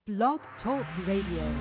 Blog Talk Radio.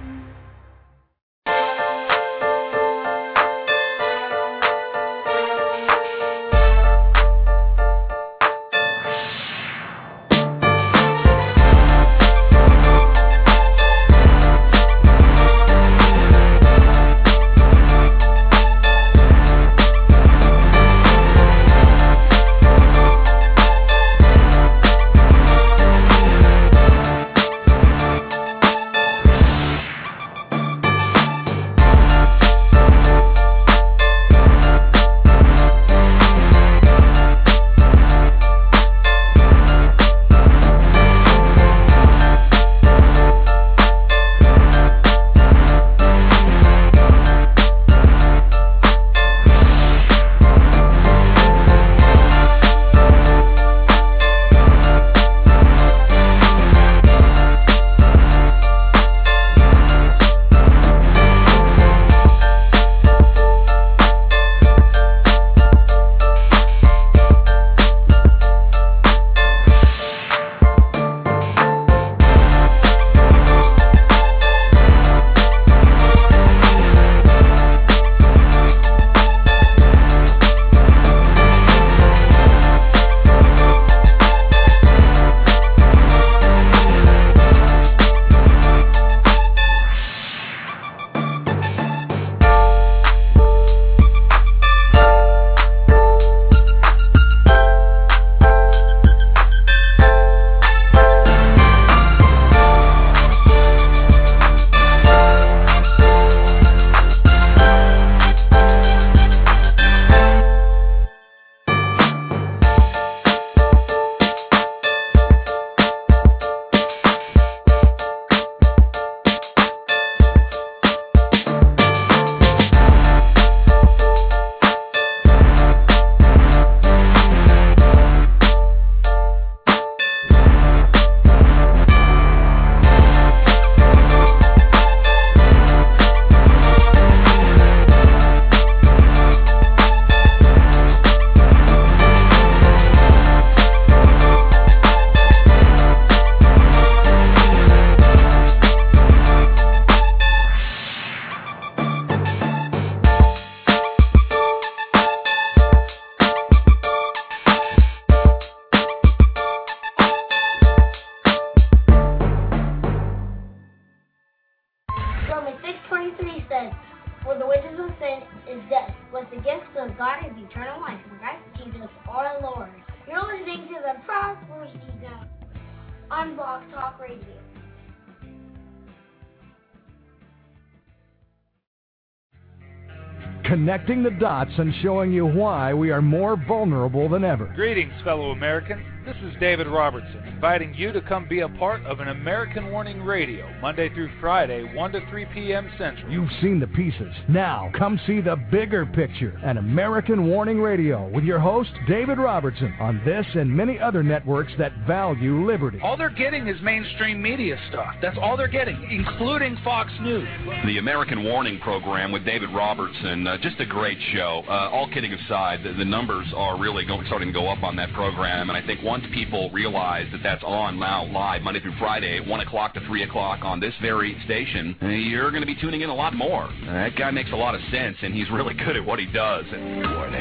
Connecting the dots and showing you why we are more vulnerable than ever. Greetings, fellow Americans. This is David Robertson, inviting you to come be a part of an American Warning Radio, Monday through Friday, 1 to 3 p.m. Central. You've seen the pieces. Now, come see the bigger picture. An American Warning Radio with your host, David Robertson, on this and many other networks that value liberty. All they're getting is mainstream media stuff. That's all they're getting, including Fox News. The American Warning Program with David Robertson, just a great show. All kidding aside, the numbers are really starting to go up on that program, and I think once people realize that that's on now live Monday through Friday, 1 o'clock to 3 o'clock on this very station, you're going to be tuning in a lot more. That guy makes a lot of sense, and he's really good at what he does. Warning,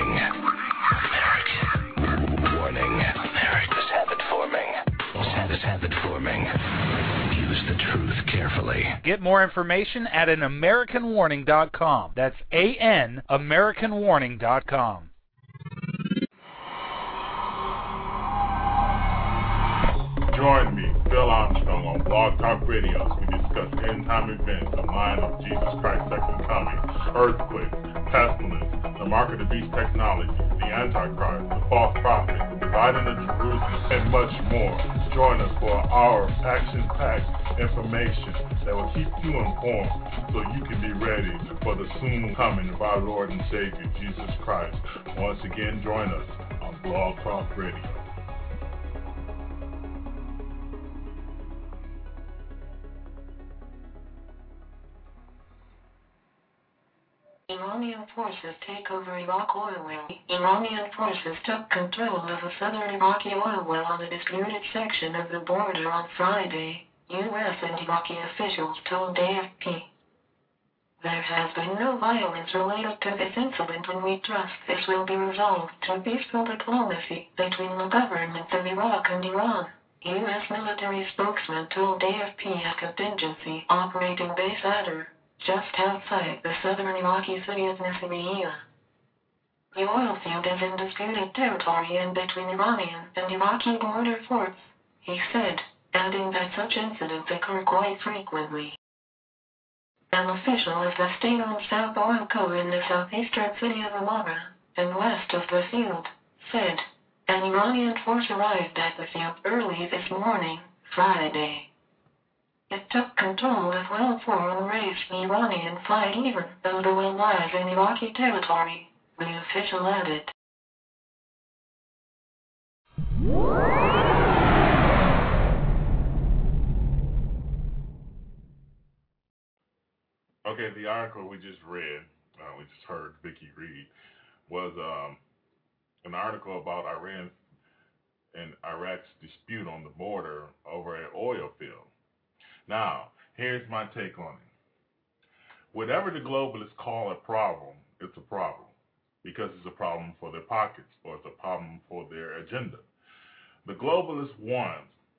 America. Warning, America. This habit forming. Use the truth carefully. Get more information at AnAmericanWarning.com. That's AnAmericanWarning.com. Join me, Phil Armstrong, on Blog Talk Radio as we discuss end-time events, the mind of Jesus Christ's second coming, earthquakes, pestilence, the mark of the beast technology, the Antichrist, the false prophet, the dividing of Jerusalem, and much more. Join us for our action-packed information that will keep you informed so you can be ready for the soon coming of our Lord and Savior, Jesus Christ. Once again, join us on Blog Talk Radio. Iranian forces take over Iraq oil well. Iranian forces took control of a southern Iraqi oil well on a disputed section of the border on Friday. U.S. and Iraqi officials told AFP. There has been no violence related to this incident, and we trust this will be resolved through peaceful diplomacy between the governments of Iraq and Iran. U.S. military spokesman told AFP a contingency operating base Adder, just outside the southern Iraqi city of Nasiriyah. The oil field is in disputed territory in between Iranian and Iraqi border forts, he said, adding that such incidents occur quite frequently. An official of the state-owned South Oil Co. in the southeastern city of Amara, and west of the field, said, an Iranian force arrived at the field early this morning, Friday. It took control of Well 4 and raised the Iranian flag even though the well lies in Iraqi territory, the official added. Okay, the article we just read, we just heard Vicky read, was an article about Iran and Iraq's dispute on the border over an oil field. Now, here's my take on it. Whatever the globalists call a problem, it's a problem, because it's a problem for their pockets, or it's a problem for their agenda. The globalists want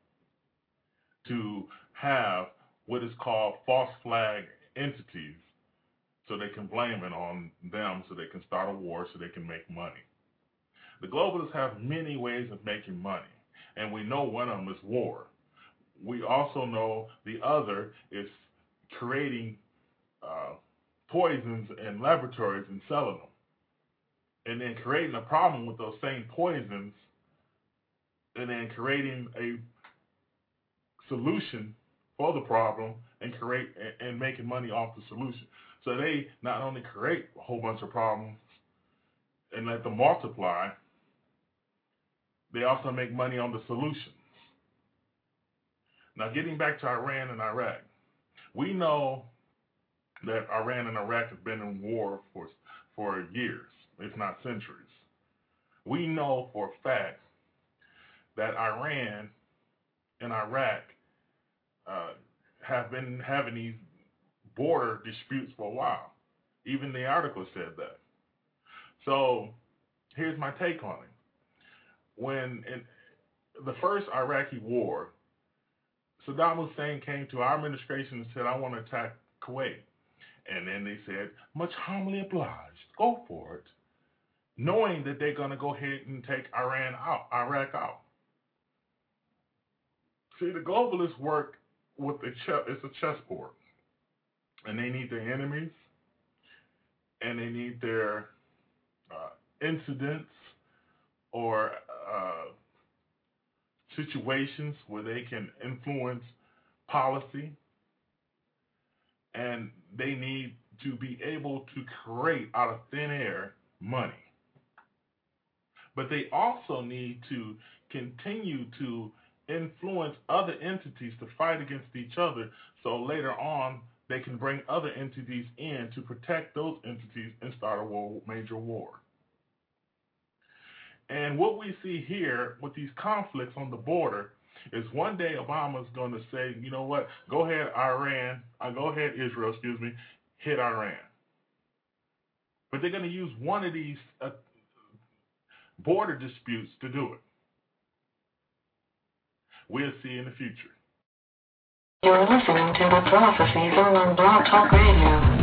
to have what is called false flag entities, so they can blame it on them, so they can start a war, so they can make money. The globalists have many ways of making money, and we know one of them is war. We also know the other is creating poisons in laboratories and selling them, and then creating a problem with those same poisons, and then creating a solution for the problem and making money off the solution. So they not only create a whole bunch of problems and let them multiply, they also make money on the solutions. Now, getting back to Iran and Iraq, we know that Iran and Iraq have been in war for years, if not centuries. We know for a fact that Iran and Iraq have been having these border disputes for a while. Even the article said that. So here's my take on it. When in the first Iraqi war, Saddam Hussein came to our administration and said, I want to attack Kuwait. And then they said, much humbly obliged, go for it, knowing that they're going to go ahead and take Iraq out. See, the globalists work with it's a chessboard. And they need their enemies, and they need their incidents or situations where they can influence policy, and they need to be able to create out of thin air money. But they also need to continue to influence other entities to fight against each other, so later on they can bring other entities in to protect those entities and start a major war. And what we see here with these conflicts on the border is one day Obama's going to say, you know what, go ahead Israel, hit Iran. But they're going to use one of these border disputes to do it. We'll see in the future. You're listening to The Prophecy Zone on Blog Talk Radio.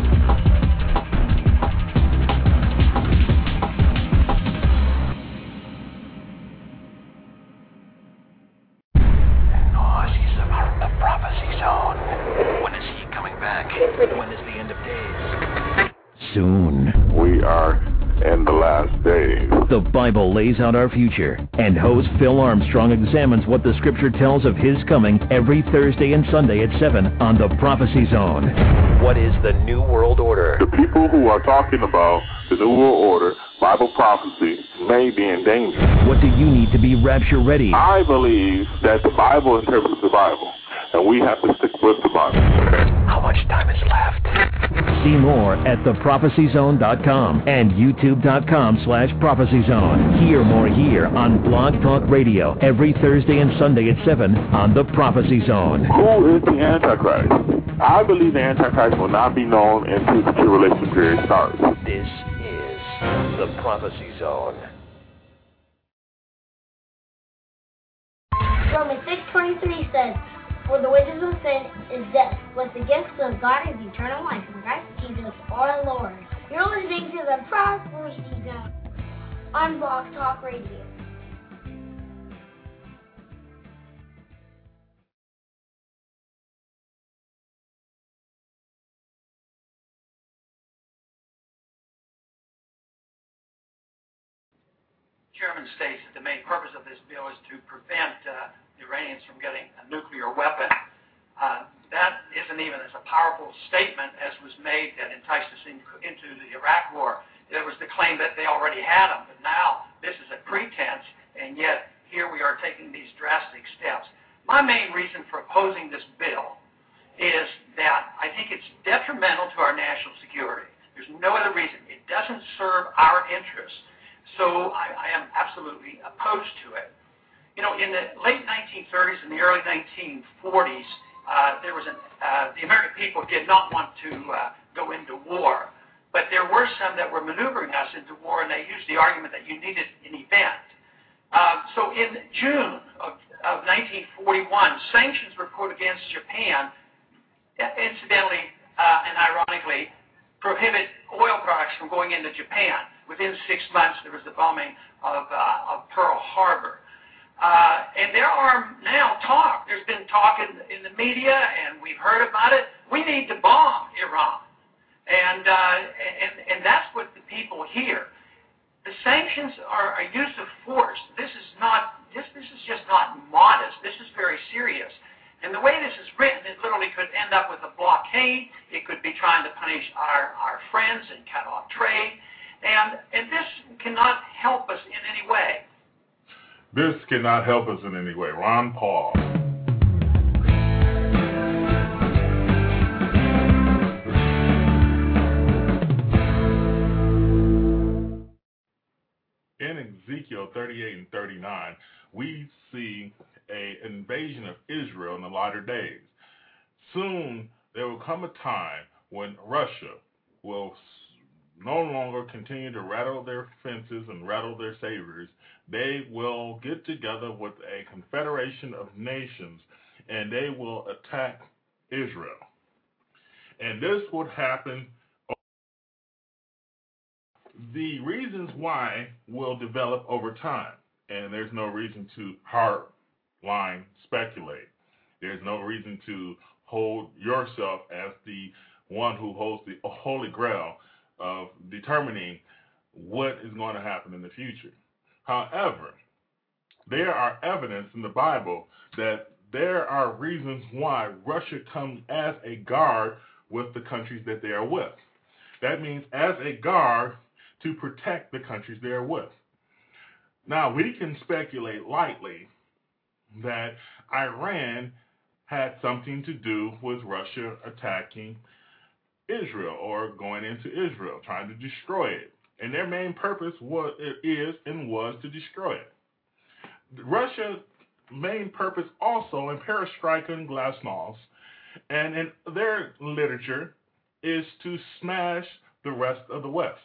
The Prophecy Zone. When is he coming back? When is the end of days? Soon. We are in the last days. The Bible lays out our future, and host Phil Armstrong examines what the Scripture tells of his coming every Thursday and Sunday at 7 on The Prophecy Zone. What is the New World Order? The people who are talking about the New World Order, Bible prophecy, may be in danger. What do you need to be rapture ready? I believe that the Bible interprets the Bible, and we have to stick with the Bible. How much time is left. See more at theprophecyzone.com and youtube.com/prophecyzone. Hear more here on Blog Talk Radio every Thursday and Sunday at 7 on The Prophecy Zone. Who is the Antichrist? I believe the Antichrist will not be known until the tribulation period starts. This is The Prophecy Zone. Romans 6:23 says, "For the wages of sin is death, but the gift of God is eternal life in Christ Jesus our Lord." You're listening to The Prophecy Zone on Blog Talk Radio. Chairman states that the main purpose of this bill is to prevent the Iranians from getting a nuclear weapon. That isn't even as a powerful statement as was made that enticed us into the Iraq War. There was the claim that they already had them, but now this is a pretense, and yet here we are taking these drastic steps. My main reason for opposing this bill is that I think it's detrimental to our national security. There's no other reason. It doesn't serve our interests. So I am absolutely opposed to it. You know, in the late 1930s and the early 1940s, there was the American people did not want to go into war, but there were some that were maneuvering us into war, and they used the argument that you needed an event. So in June of 1941, sanctions were put against Japan, incidentally and ironically, prohibit oil products from going into Japan. Within 6 months, there was the bombing of Pearl Harbor. And there are now talk. There's been talk in the media, and we've heard about it. We need to bomb Iran. And that's what the people hear. The sanctions are a use of force. This is just not modest. This is very serious. And the way this is written, it literally could end up with a blockade. It could be trying to punish our friends and cut off trade. And this cannot help us in any way. This cannot help us in any way. Ron Paul. In Ezekiel 38 and 39, we see an invasion of Israel in the latter days. Soon there will come a time when Russia will no longer continue to rattle their fences and rattle their sabers. They will get together with a confederation of nations, and they will attack Israel. And this would happen. The reasons why will develop over time, and there's no reason to hardline speculate. There's no reason to hold yourself as the one who holds the Holy Grail of determining what is going to happen in the future. However, there are evidence in the Bible that there are reasons why Russia comes as a guard with the countries that they are with. That means as a guard to protect the countries they are with. Now, we can speculate lightly that Iran had something to do with Russia attacking Israel or going into Israel, trying to destroy it. And their main purpose was to destroy it. Russia's main purpose also in perestroika and glasnost and in their literature is to smash the rest of the West,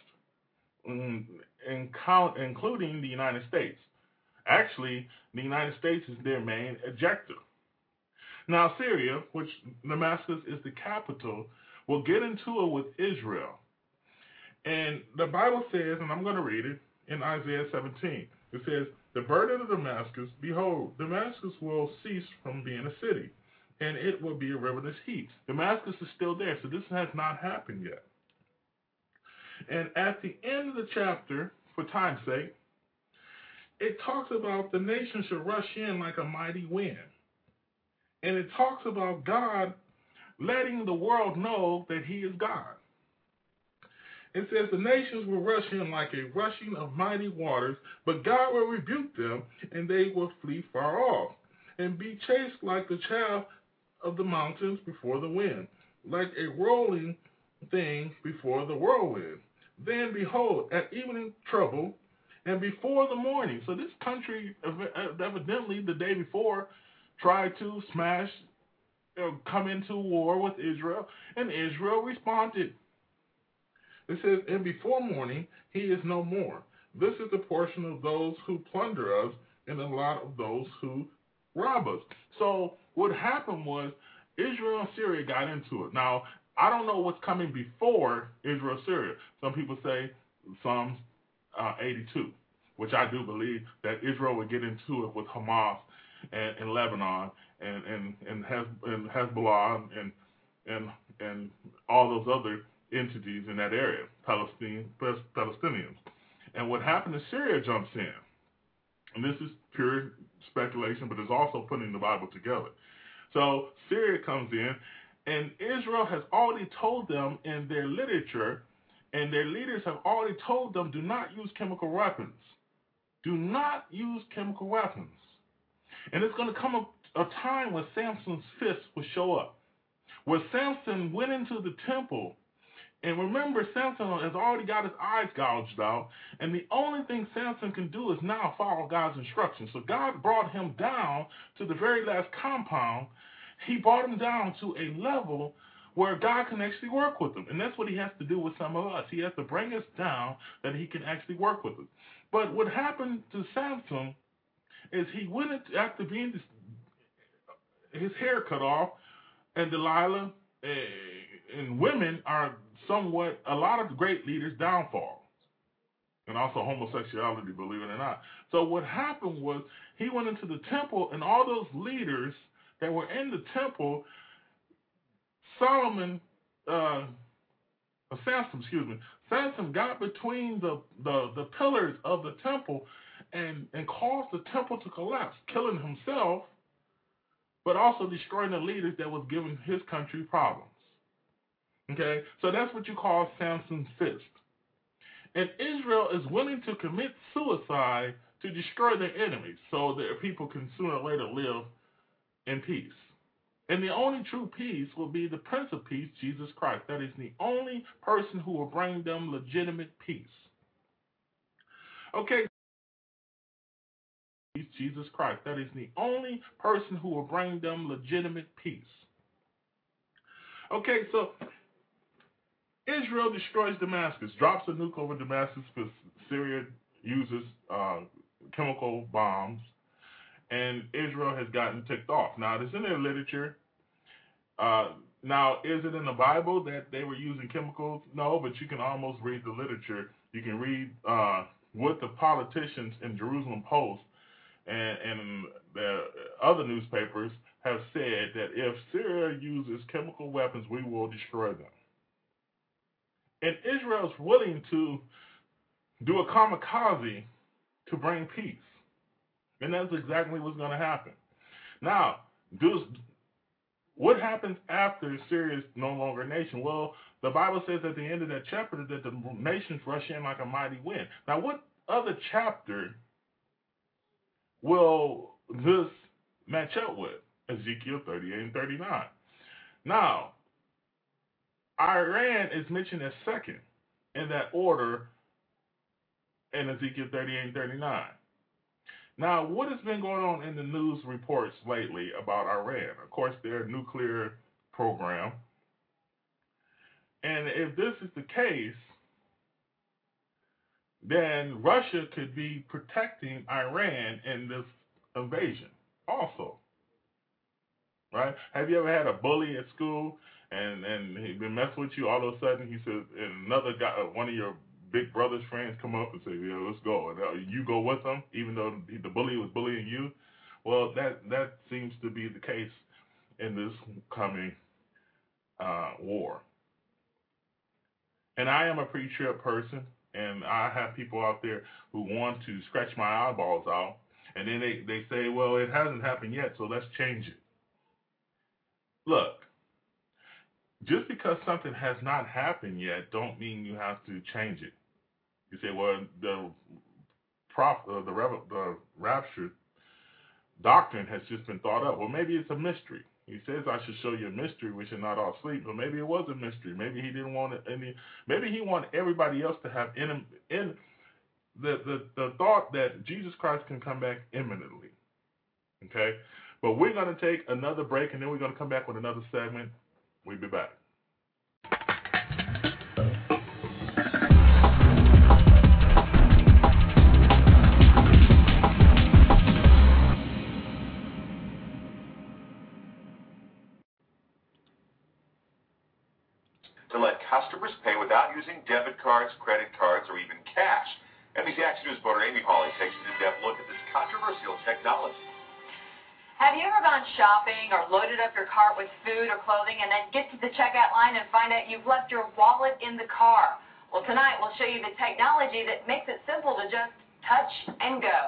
including the United States. Actually, the United States is their main objective. Now, Syria, which Damascus is the capital, will get into it with Israel. And the Bible says, and I'm going to read it in Isaiah 17. It says, "The burden of Damascus, behold, Damascus will cease from being a city, and it will be a riverless heat." Damascus is still there, so this has not happened yet. And at the end of the chapter, for time's sake, it talks about the nation should rush in like a mighty wind. And it talks about God letting the world know that he is God. It says the nations will rush in like a rushing of mighty waters, but God will rebuke them, and they will flee far off, and be chased like the chaff of the mountains before the wind. like a rolling thing before the whirlwind. Then behold, at evening trouble, and before the morning. So this country evidently the day before tried to come into war with Israel, and Israel responded. It says, and before morning, he is no more. This is the portion of those who plunder us, and a lot of those who rob us. So what happened was Israel and Syria got into it. Now, I don't know what's coming before Israel and Syria. Some people say Psalms 82, which I do believe that Israel would get into it with Hamas and Lebanon and Hezbollah and all those other entities in that area, Palestinians. And what happened is Syria jumps in. And this is pure speculation, but it's also putting the Bible together. So Syria comes in, and Israel has already told them in their literature, and their leaders have already told them, do not use chemical weapons. Do not use chemical weapons. And it's going to come a time when Samson's fist will show up, where Samson went into the temple. And remember, Samson has already got his eyes gouged out, and the only thing Samson can do is now follow God's instructions. So God brought him down to the very last compound. He brought him down to a level where God can actually work with him. And that's what he has to do with some of us. He has to bring us down that he can actually work with us. But what happened to Samson is he went into, after being his hair cut off, and Delilah and women are somewhat, a lot of great leaders' downfalls, and also homosexuality, believe it or not. So what happened was he went into the temple, and all those leaders that were in the temple, Samson got between the pillars of the temple and caused the temple to collapse, killing himself, but also destroying the leaders that was giving his country problems. Okay, so that's what you call Samson's fist. And Israel is willing to commit suicide to destroy their enemies so that people can sooner or later live in peace. And the only true peace will be the Prince of Peace, Jesus Christ. That is the only person who will bring them legitimate peace. Okay, Jesus Christ. That is the only person who will bring them legitimate peace. Okay, so Israel destroys Damascus, drops a nuke over Damascus because Syria uses chemical bombs, and Israel has gotten ticked off. Now, it's in their literature. Now, is it in the Bible that they were using chemicals? No, but you can almost read the literature. You can read what the politicians in Jerusalem Post and the other newspapers have said, that if Syria uses chemical weapons, we will destroy them. And Israel's willing to do a kamikaze to bring peace. And that's exactly what's going to happen. Now, what happens after Syria is no longer a nation? Well, the Bible says at the end of that chapter that the nations rush in like a mighty wind. Now, what other chapter will this match up with? Ezekiel 38 and 39. Now, Iran is mentioned as second in that order in Ezekiel 38 and 39. Now, what has been going on in the news reports lately about Iran? Of course, their nuclear program. And if this is the case, then Russia could be protecting Iran in this invasion also. Right? Have you ever had a bully at school and he's been messing with you? All of a sudden, he says, and another guy, one of your big brother's friends come up and say, yeah, let's go. And you go with them, even though the bully was bullying you. Well, that seems to be the case in this coming war. And I am a pre-trib person, and I have people out there who want to scratch my eyeballs out, and then they say, well, it hasn't happened yet, so let's change it. Look, just because something has not happened yet don't mean you have to change it. You say, well, the rapture doctrine has just been thought up. Well, maybe it's a mystery. He says I should show you a mystery. We should not all sleep. But maybe it was a mystery. Maybe he didn't want any. Maybe he wanted everybody else to have in the thought that Jesus Christ can come back imminently. Okay? But we're going to take another break, and then we're going to come back with another segment. We'll be back. To let customers pay without using debit cards, credit cards, or even cash. NBC Action News reporter Amy Hawley takes an in-depth look at this controversial technology. Have you ever gone shopping or loaded up your cart with food or clothing and then get to the checkout line and find out you've left your wallet in the car? Well, tonight we'll show you the technology that makes it simple to just touch and go.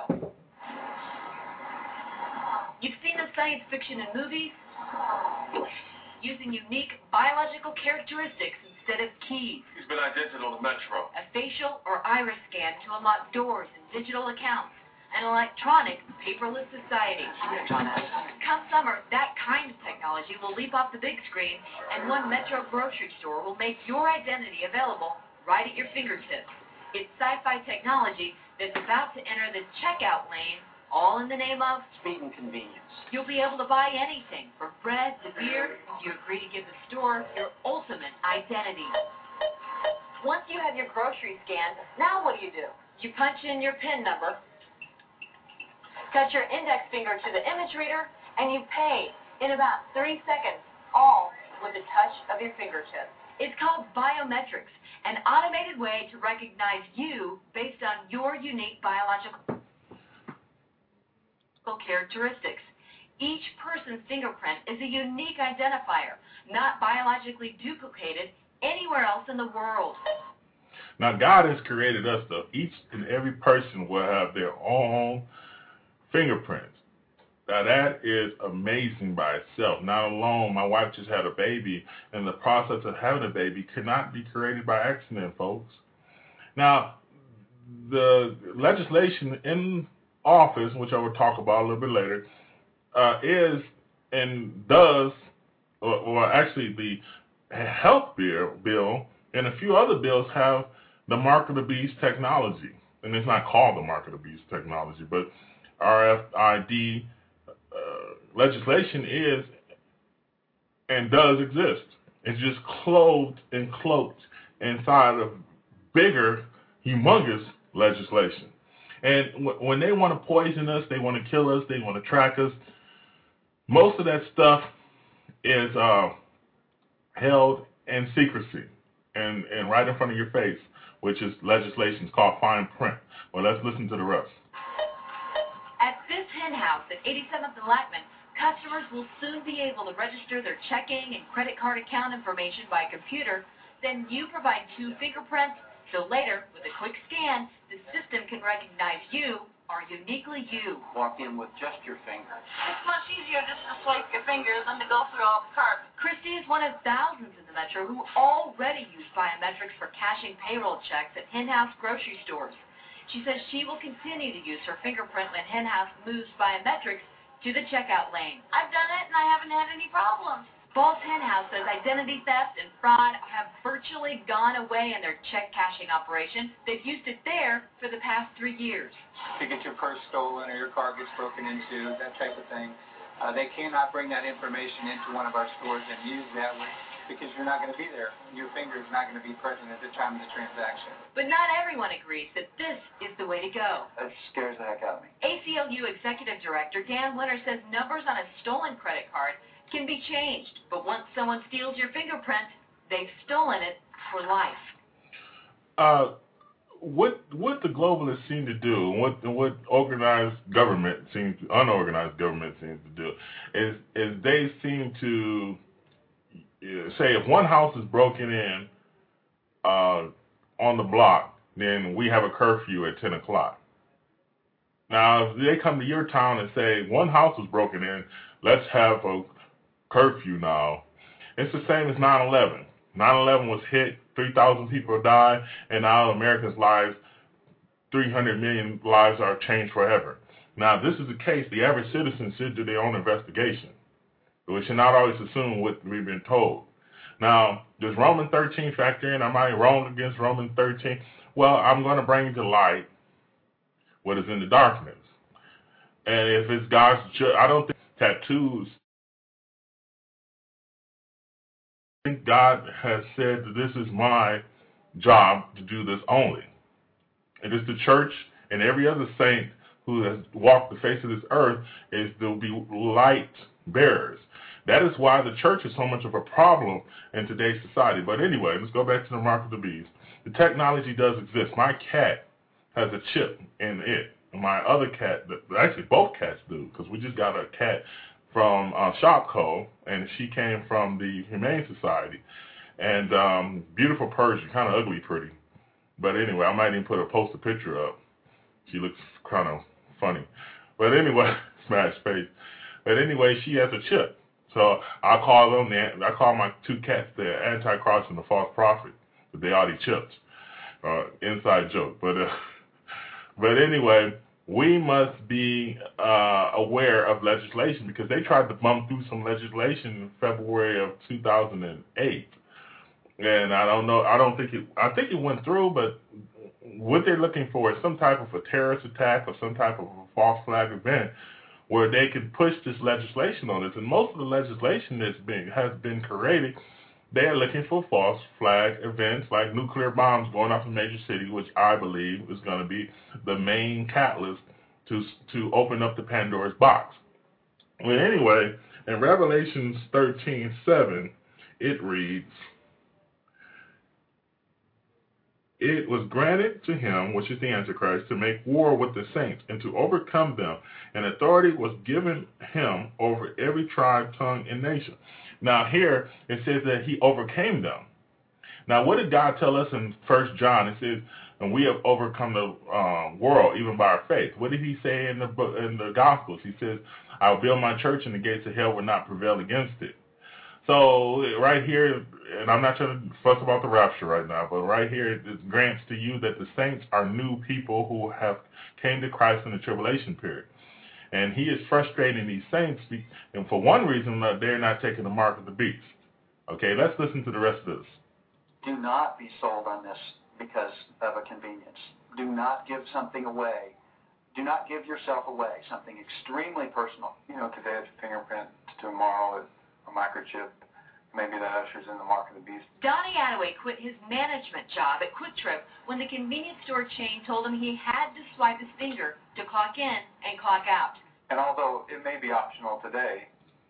You've seen the science fiction in movies? Using unique biological characteristics instead of keys. He's been identified on the Metro. A facial or iris scan to unlock doors and digital accounts. An electronic, paperless society. Come summer, that kind of technology will leap off the big screen, and one Metro grocery store will make your identity available right at your fingertips. It's sci-fi technology that's about to enter the checkout lane, all in the name of speed and convenience. You'll be able to buy anything, from bread to beer, if you agree to give the store your ultimate identity. Once you have your grocery scanned, now what do? You punch in your PIN number, touch your index finger to the image reader, and you pay in about 3 seconds, all with the touch of your fingertips. It's called biometrics, an automated way to recognize you based on your unique biological characteristics. Each person's fingerprint is a unique identifier, not biologically duplicated anywhere else in the world. Now, God has created us, though. Each and every person will have their own fingerprints. Now, that is amazing by itself. Not alone, my wife just had a baby, and the process of having a baby could not be created by accident, folks. Now, the legislation in office, which I will talk about a little bit later, is and does, or actually the health bill and a few other bills have the mark of the beast technology. And it's not called the mark of the beast technology, but RFID legislation is and does exist. It's just clothed and cloaked inside of bigger, humongous legislation. And when they want to poison us, they want to kill us, they want to track us, most of that stuff is held in secrecy and right in front of your face, which is legislation. It's called fine print. Well, let's listen to the rest. At this hen house at 87th and Lackman, customers will soon be able to register their checking and credit card account information by computer. Then you provide 2 fingerprints. So later, with a quick scan, the system can recognize you are uniquely you. Walk in with just your finger. It's much easier just to swipe your finger than to go through all the cards. Christy is one of thousands in the Metro who already use biometrics for cashing payroll checks at Hen House grocery stores. She says she will continue to use her fingerprint when Hen House moves biometrics to the checkout lane. I've done it and I haven't had any problems. False Hen House says identity theft and fraud have virtually gone away in their check cashing operation. They've used it there for the past 3 years. To get your purse stolen or your car gets broken into, that type of thing, they cannot bring that information into one of our stores and use that because you're not going to be there. Your finger is not going to be present at the time of the transaction. But not everyone agrees that this is the way to go. That scares the heck out of me. ACLU Executive Director Dan Winter says numbers on a stolen credit card can be changed, but once someone steals your fingerprint, they've stolen it for life. What the globalists seem to do, and what organized government unorganized government seems to do, is they seem to say if one house is broken in on the block, then we have a curfew at 10 o'clock. Now, if they come to your town and say one house was broken in, let's have a curfew now. It's the same as 9/11. 9/11 was hit, 3,000 people died, and now Americans' lives, 300 million lives are changed forever. Now, if this is the case, the average citizen should do their own investigation. We should not always assume what we've been told. Now, does Romans 13 factor in? Am I wrong against Romans 13? Well, I'm going to bring to light what is in the darkness. And if it's God's I don't think tattoos. I think God has said that this is my job to do this only. It is the church and every other saint who has walked the face of this earth is to be light bearers. That is why the church is so much of a problem in today's society. But anyway, let's go back to the mark of the beast. The technology does exist. My cat has a chip in it. My other cat, actually both cats do, because we just got a cat from Shopco, and she came from the Humane Society. And beautiful Persian, kind of ugly pretty. But anyway, I might even post a picture up. She looks kind of funny. But anyway, smash face. But anyway, she has a chip. So I call my two cats the Antichrist and the false prophet, but they already chipped. Inside joke. But anyway, we must be aware of legislation, because they tried to bump through some legislation in February of 2008. And I think it went through, but what they're looking for is some type of a terrorist attack or some type of a false flag event where they can push this legislation on us. And most of the legislation has been created, they are looking for false flag events like nuclear bombs going off a major city, which I believe is going to be the main catalyst to open up the Pandora's box. Well, anyway, in Revelation 13:7, it reads, "It was granted to him," which is the Antichrist, "to make war with the saints and to overcome them, and authority was given him over every tribe, tongue, and nation." Now here it says that he overcame them. Now what did God tell us in 1 John? It says, "And we have overcome the world even by our faith." What did he say in the Gospels? He says, "I will build my church, and the gates of hell will not prevail against it." So right here, and I'm not trying to fuss about the rapture right now, but right here it grants to you that the saints are new people who have came to Christ in the tribulation period. And he is frustrating these saints, and for one reason, they're not taking the mark of the beast. Okay, let's listen to the rest of this. Do not be sold on this because of a convenience. Do not give something away. Do not give yourself away, something extremely personal. Today it's a fingerprint, tomorrow it's a microchip. Maybe that ushers in the mark of the beast. Donnie Attaway quit his management job at Quick Trip when the convenience store chain told him he had to swipe his finger to clock in and clock out. And although it may be optional today,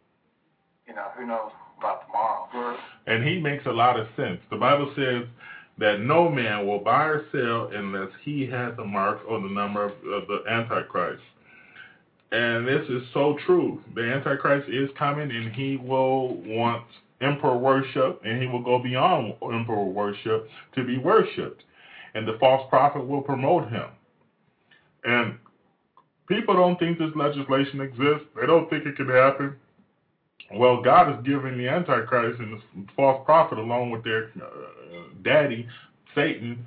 who knows about tomorrow. And he makes a lot of sense. The Bible says that no man will buy or sell unless he has a mark or the number of the Antichrist. And this is so true. The Antichrist is coming, and he will want emperor worship, and he will go beyond emperor worship to be worshipped. And the false prophet will promote him. And people don't think this legislation exists. They don't think it can happen. Well, God is giving the Antichrist and the false prophet, along with their daddy, Satan,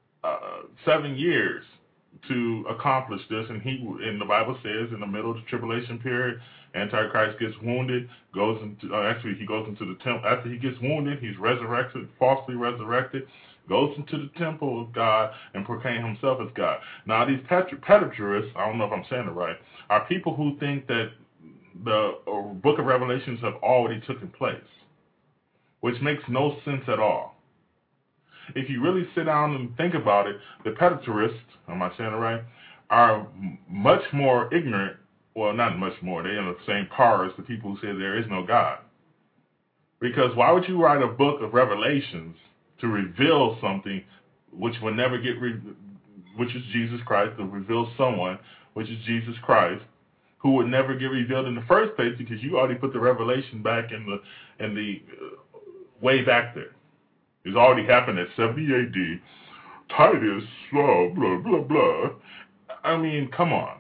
7 years to accomplish this. And the Bible says, in the middle of the tribulation period, Antichrist gets wounded, he goes into the temple. After he gets wounded, he's resurrected, falsely resurrected, goes into the temple of God and proclaims himself as God. Now, these pediturists, I don't know if I'm saying it right, are people who think that the book of Revelations have already taken place, which makes no sense at all. If you really sit down and think about it, the pediturists, am I saying it right, are much more ignorant. Well, not much more. They're in the same par as the people who say there is no God. Because why would you write a book of Revelations to reveal something which will never get, which is Jesus Christ, to reveal someone, which is Jesus Christ, who would never get revealed in the first place, because you already put the revelation back in the way back there. It's already happened at 70 AD. Titus, blah, blah, blah, blah. I mean, come on.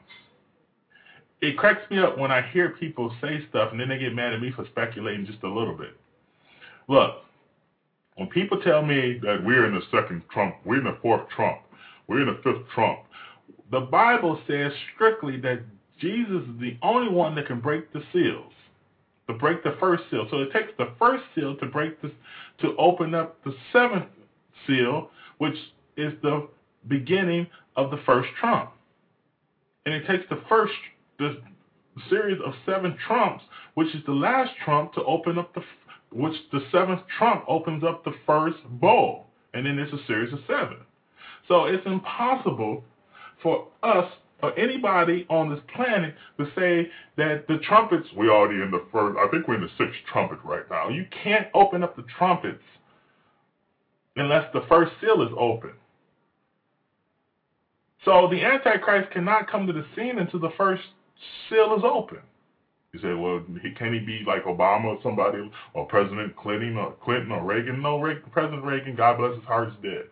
It cracks me up when I hear people say stuff and then they get mad at me for speculating just a little bit. Look, when people tell me that we're in the second Trump, we're in the fourth Trump, we're in the fifth Trump, the Bible says strictly that Jesus is the only one that can break the seals. to break the first seal. So it takes the first seal to open up the seventh seal, which is the beginning of the first trump. And it takes the series of 7 trumps, which is the last trump, to open up which the 7th trump opens up the first bowl. And then there's a series of 7. So it's impossible for us or anybody on this planet to say that the trumpets, we're already in the first, I think we're in the 6th trumpet right now. You can't open up the trumpets unless the first seal is open. So the Antichrist cannot come to the scene until the first seal is open. You say, well, can he be like Obama or somebody, or President Clinton or Reagan? No, President Reagan, God bless his heart, is dead.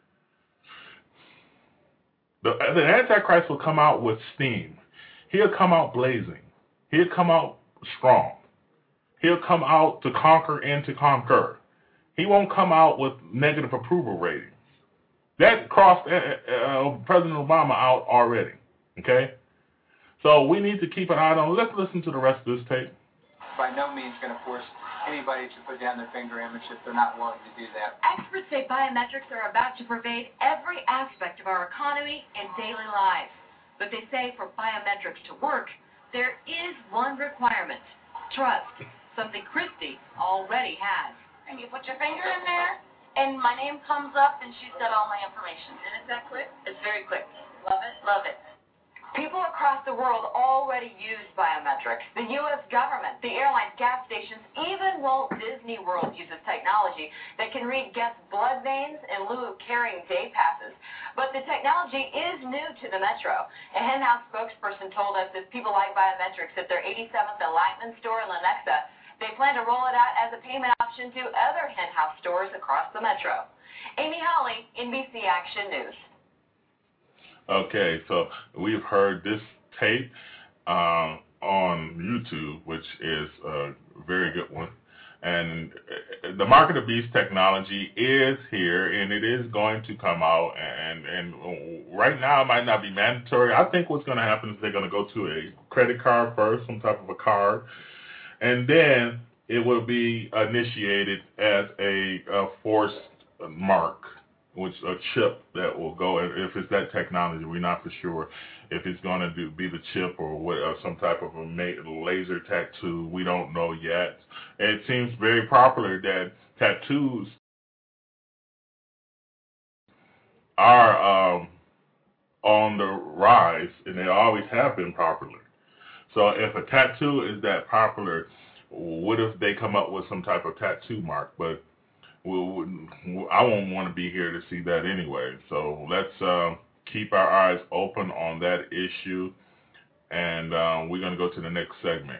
The Antichrist will come out with steam. He'll come out blazing. He'll come out strong. He'll come out to conquer and to conquer. He won't come out with negative approval ratings. That crossed President Obama out already. Okay? So we need to keep an eye on. Let's listen to the rest of this tape. By no means going to force anybody to put down their finger image if they're not willing to do that. Experts say biometrics are about to pervade every aspect of our economy and daily lives. But they say for biometrics to work, there is one requirement: trust, something Christy already has. And you put your finger in there, and my name comes up, and she's got all my information. And is that quick? It's very quick. Love it? Love it. People across the world already use biometrics. The U.S. government, the airlines, gas stations, even Walt Disney World uses technology that can read guests' blood veins in lieu of carrying day passes. But the technology is new to the Metro. A Hen House spokesperson told us that people like biometrics at their 87th and Lightman store in Lenexa. They plan to roll it out as a payment option to other Hen House stores across the Metro. Amy Holly, NBC Action News. Okay, so we've heard this tape on YouTube, which is a very good one. And the Mark of the Beast technology is here, and it is going to come out. And right now it might not be mandatory. I think what's going to happen is they're going to go to a credit card first, some type of a card, and then it will be initiated as a forced mark, which a chip that will go. If it's that technology, we're not for sure if it's going to be the chip or some type of a laser tattoo. We don't know yet. It seems very popular that tattoos are on the rise, and they always have been popular. So if a tattoo is that popular, what if they come up with some type of tattoo mark? But I won't want to be here to see that anyway. So let's keep our eyes open on that issue, and we're going to go to the next segment.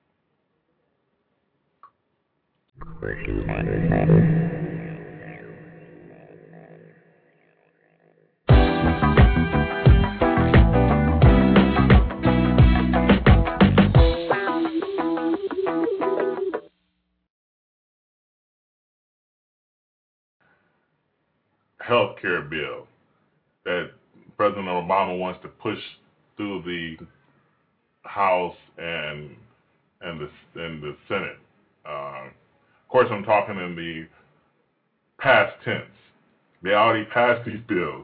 Healthcare bill that President Obama wants to push through the House and the Senate. Of course, I'm talking in the past tense. They already passed these bills.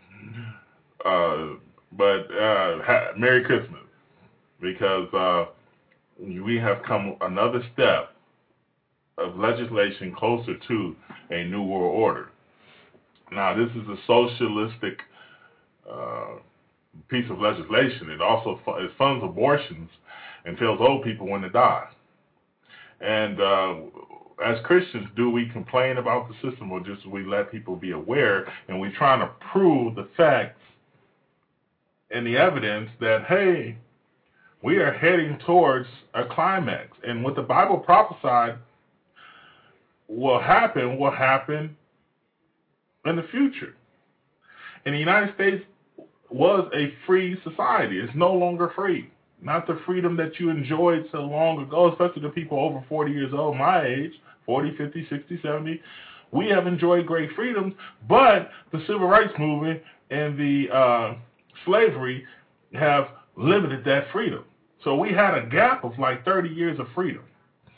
But Merry Christmas, because we have come another step of legislation closer to a new world order. Now, this is a socialistic piece of legislation. It also funds abortions and tells old people when to die. And as Christians, do we complain about the system, or just we let people be aware, and we're trying to prove the facts and the evidence that, hey, we are heading towards a climax. And what the Bible prophesied will happen in the future. And the United States was a free society. It's no longer free. Not the freedom that you enjoyed so long ago, especially the people over 40 years old, my age, 40, 50, 60, 70. We have enjoyed great freedoms, but the civil rights movement and the slavery have limited that freedom. So we had a gap of like 30 years of freedom.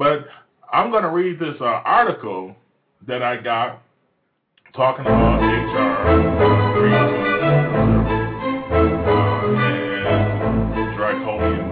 But I'm going to read this article that I got talking about HR 320 and draconian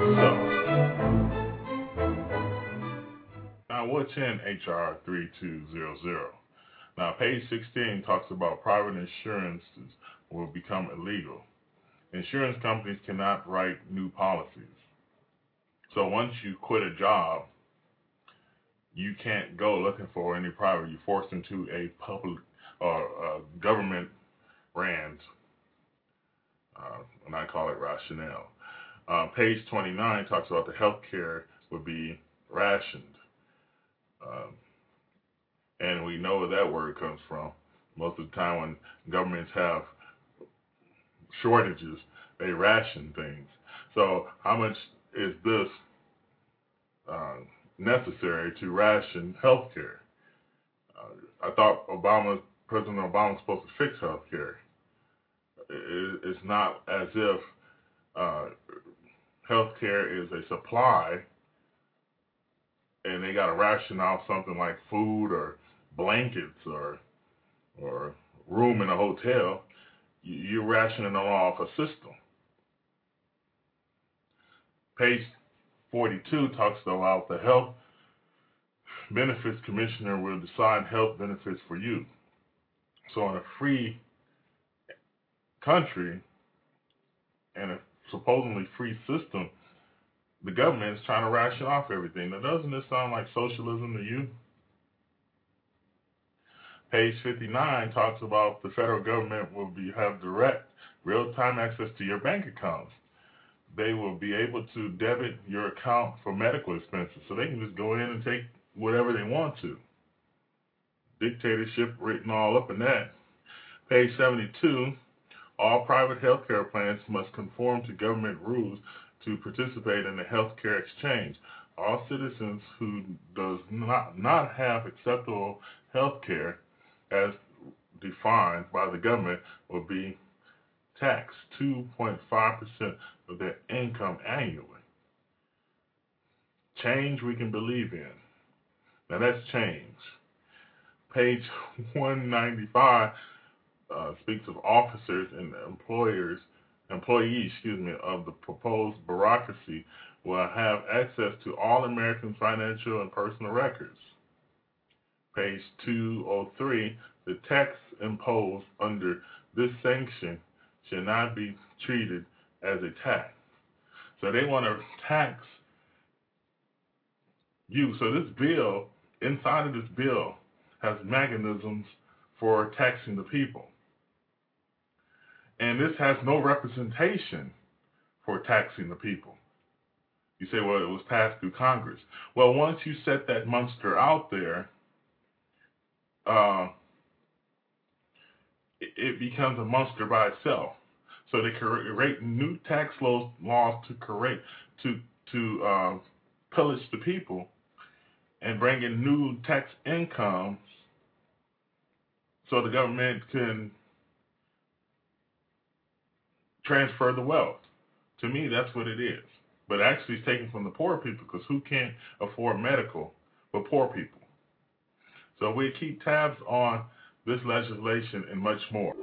fucking stuff. Now, what's in HR 3200? Now, page 16 talks about private insurances will become illegal. Insurance companies cannot write new policies. So once you quit a job, you can't go looking for any private. You're forced into a public or government brand, and I call it rationale. Page 29 talks about the health care would be rationed. And we know where that word comes from. Most of the time when governments have shortages, they ration things. So how much is this necessary to ration health care? I thought President Obama was supposed to fix health care. It's not as if health care is a supply and they got to ration out something like food or blankets or room in a hotel. You're rationing off a system. Page 42 talks about the Health Benefits Commissioner will decide health benefits for you. So in a free country and a supposedly free system, the government is trying to ration off everything. Now, doesn't this sound like socialism to you? Page 59 talks about the federal government will have direct, real-time access to your bank accounts. They will be able to debit your account for medical expenses, so they can just go in and take whatever they want to. Dictatorship written all up in that. Page 72, all private health care plans must conform to government rules to participate in the health care exchange. All citizens who does not have acceptable health care as defined by the government will be taxed 2.5% of their income annually. Change we can believe in. Now that's change. Page 195 speaks of officers and employees of the proposed bureaucracy will have access to all American financial and personal records. Page 203, the tax imposed under this sanction should not be treated as a tax. So they want to tax you. So this bill, inside of this bill, has mechanisms for taxing the people. And this has no representation for taxing the people. You say, well, it was passed through Congress. Well, once you set that monster out there, it becomes a monster by itself. So they create new tax laws to pillage the people and bring in new tax incomes so the government can transfer the wealth. To me, that's what it is. But actually it's taken from the poor people, because who can't afford medical but poor people? So we keep tabs on this legislation and much more.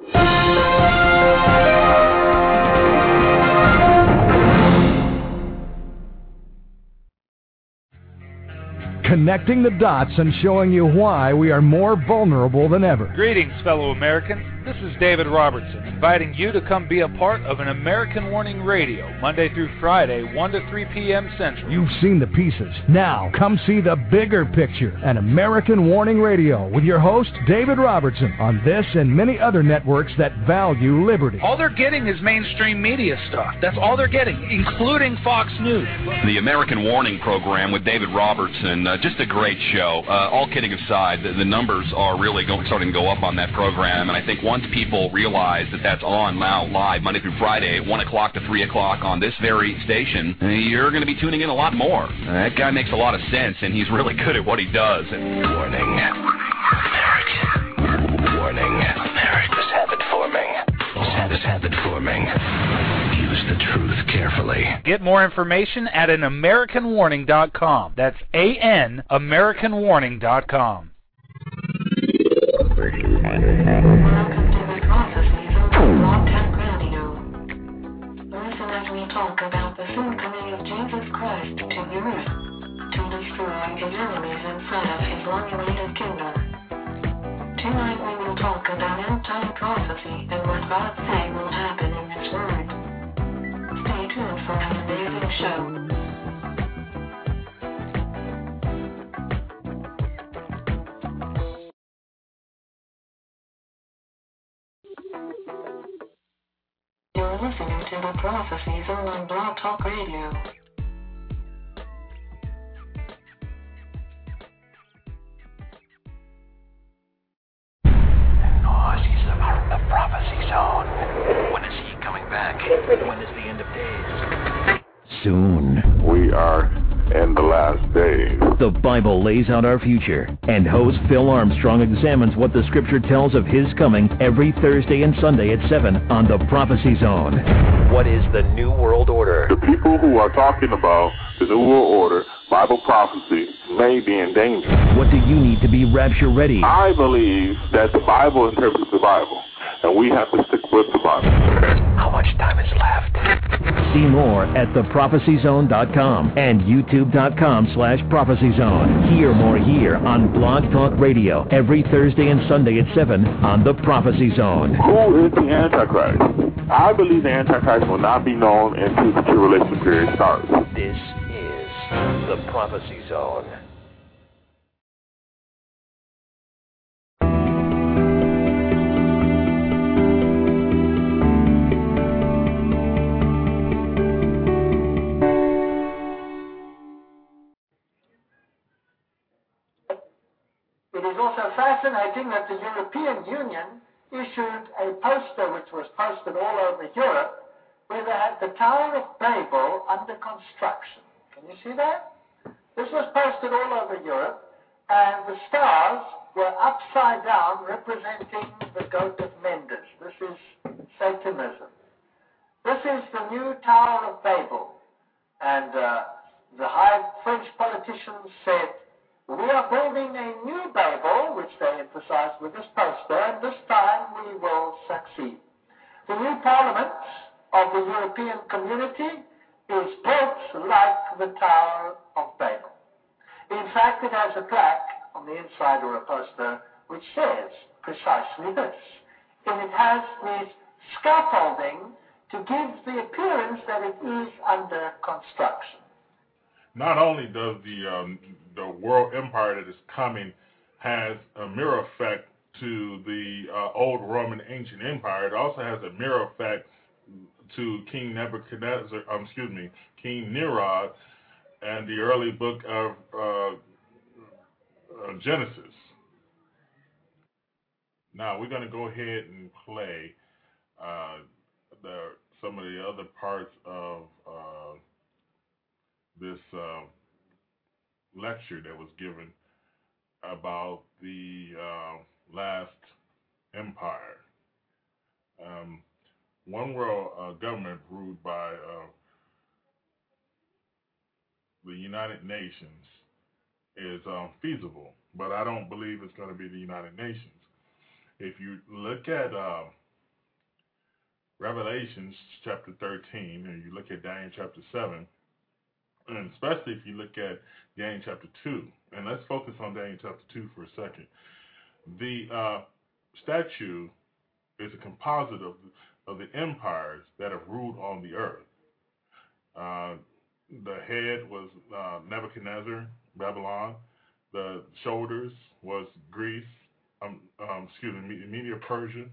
Connecting the dots and showing you why we are more vulnerable than ever. Greetings, fellow Americans. This is David Robertson, inviting you to come be a part of an American Warning Radio, Monday through Friday, 1 to 3 p.m. Central. You've seen the pieces. Now, come see the bigger picture. An American Warning Radio with your host, David Robertson, on this and many other networks that value liberty. All they're getting is mainstream media stuff. That's all they're getting, including Fox News. The American Warning Program with David Robertson, just a great show. All kidding aside, the numbers are really starting to go up on that program, and I think once people realize that that's on now live Monday through Friday, 1 o'clock to 3 o'clock on this very station, you're going to be tuning in a lot more. That guy makes a lot of sense, and he's really good at what he does. Warning, American. Warning, America's habit forming. Habit habit forming. Use the truth carefully. Get more information at AnAmericanWarning.com. That's AnAmericanWarning.com. Listen as we talk about the soon coming of Jesus Christ to the earth to destroy his enemies and set up his long-awaited kingdom. Tonight we will talk about end-time prophecy and what God said will happen in His Word. Stay tuned for an amazing show. You're listening to the Prophecy Zone on Blog Talk Radio. The Prophecy Zone. When is he coming back? When is the end of days? Soon. We are in the last days. The Bible lays out our future, and host Phil Armstrong examines what the Scripture tells of His coming every Thursday and Sunday at 7 on The Prophecy Zone. What is the New World Order? The people who are talking about the New World Order, Bible prophecy, may be in danger. What do you need to be rapture ready? I believe that the Bible interprets the Bible, and we have to stick with the Bible. How much time is left? See more at theprophecyzone.com and youtube.com/prophecyzone. Hear more here on Blog Talk Radio every Thursday and Sunday at 7 on The Prophecy Zone. Who is the Antichrist? I believe the Antichrist will not be known until the tribulation period starts. This is The Prophecy Zone. It is also fascinating that the European Union issued a poster which was posted all over Europe where they had the Tower of Babel under construction. Can you see that? This was posted all over Europe, and the stars were upside down representing the goat of Mendes. This is Satanism. This is the new Tower of Babel. And the high French politicians said, we are building a new Babel, which they emphasized with this poster, and this time we will succeed. The new Parliament of the European Community is built like the Tower of Babel. In fact, it has a plaque on the inside or a poster which says precisely this. And it has this scaffolding to give the appearance that it is under construction. Not only does the world empire that is coming has a mirror effect to the old Roman ancient empire, it also has a mirror effect to King Nimrod and the early book of Genesis. Now we're going to go ahead and play some of the other parts of this lecture that was given about the last empire. One world government ruled by the United Nations is feasible, but I don't believe it's going to be the United Nations. If you look at Revelations chapter 13, and you look at Daniel chapter 7, and especially if you look at Daniel chapter 2, and let's focus on Daniel chapter 2 for a second. The statue is a composite of the empires that have ruled on the earth. The head was Nebuchadnezzar, Babylon. The shoulders was Greece, Media Persia.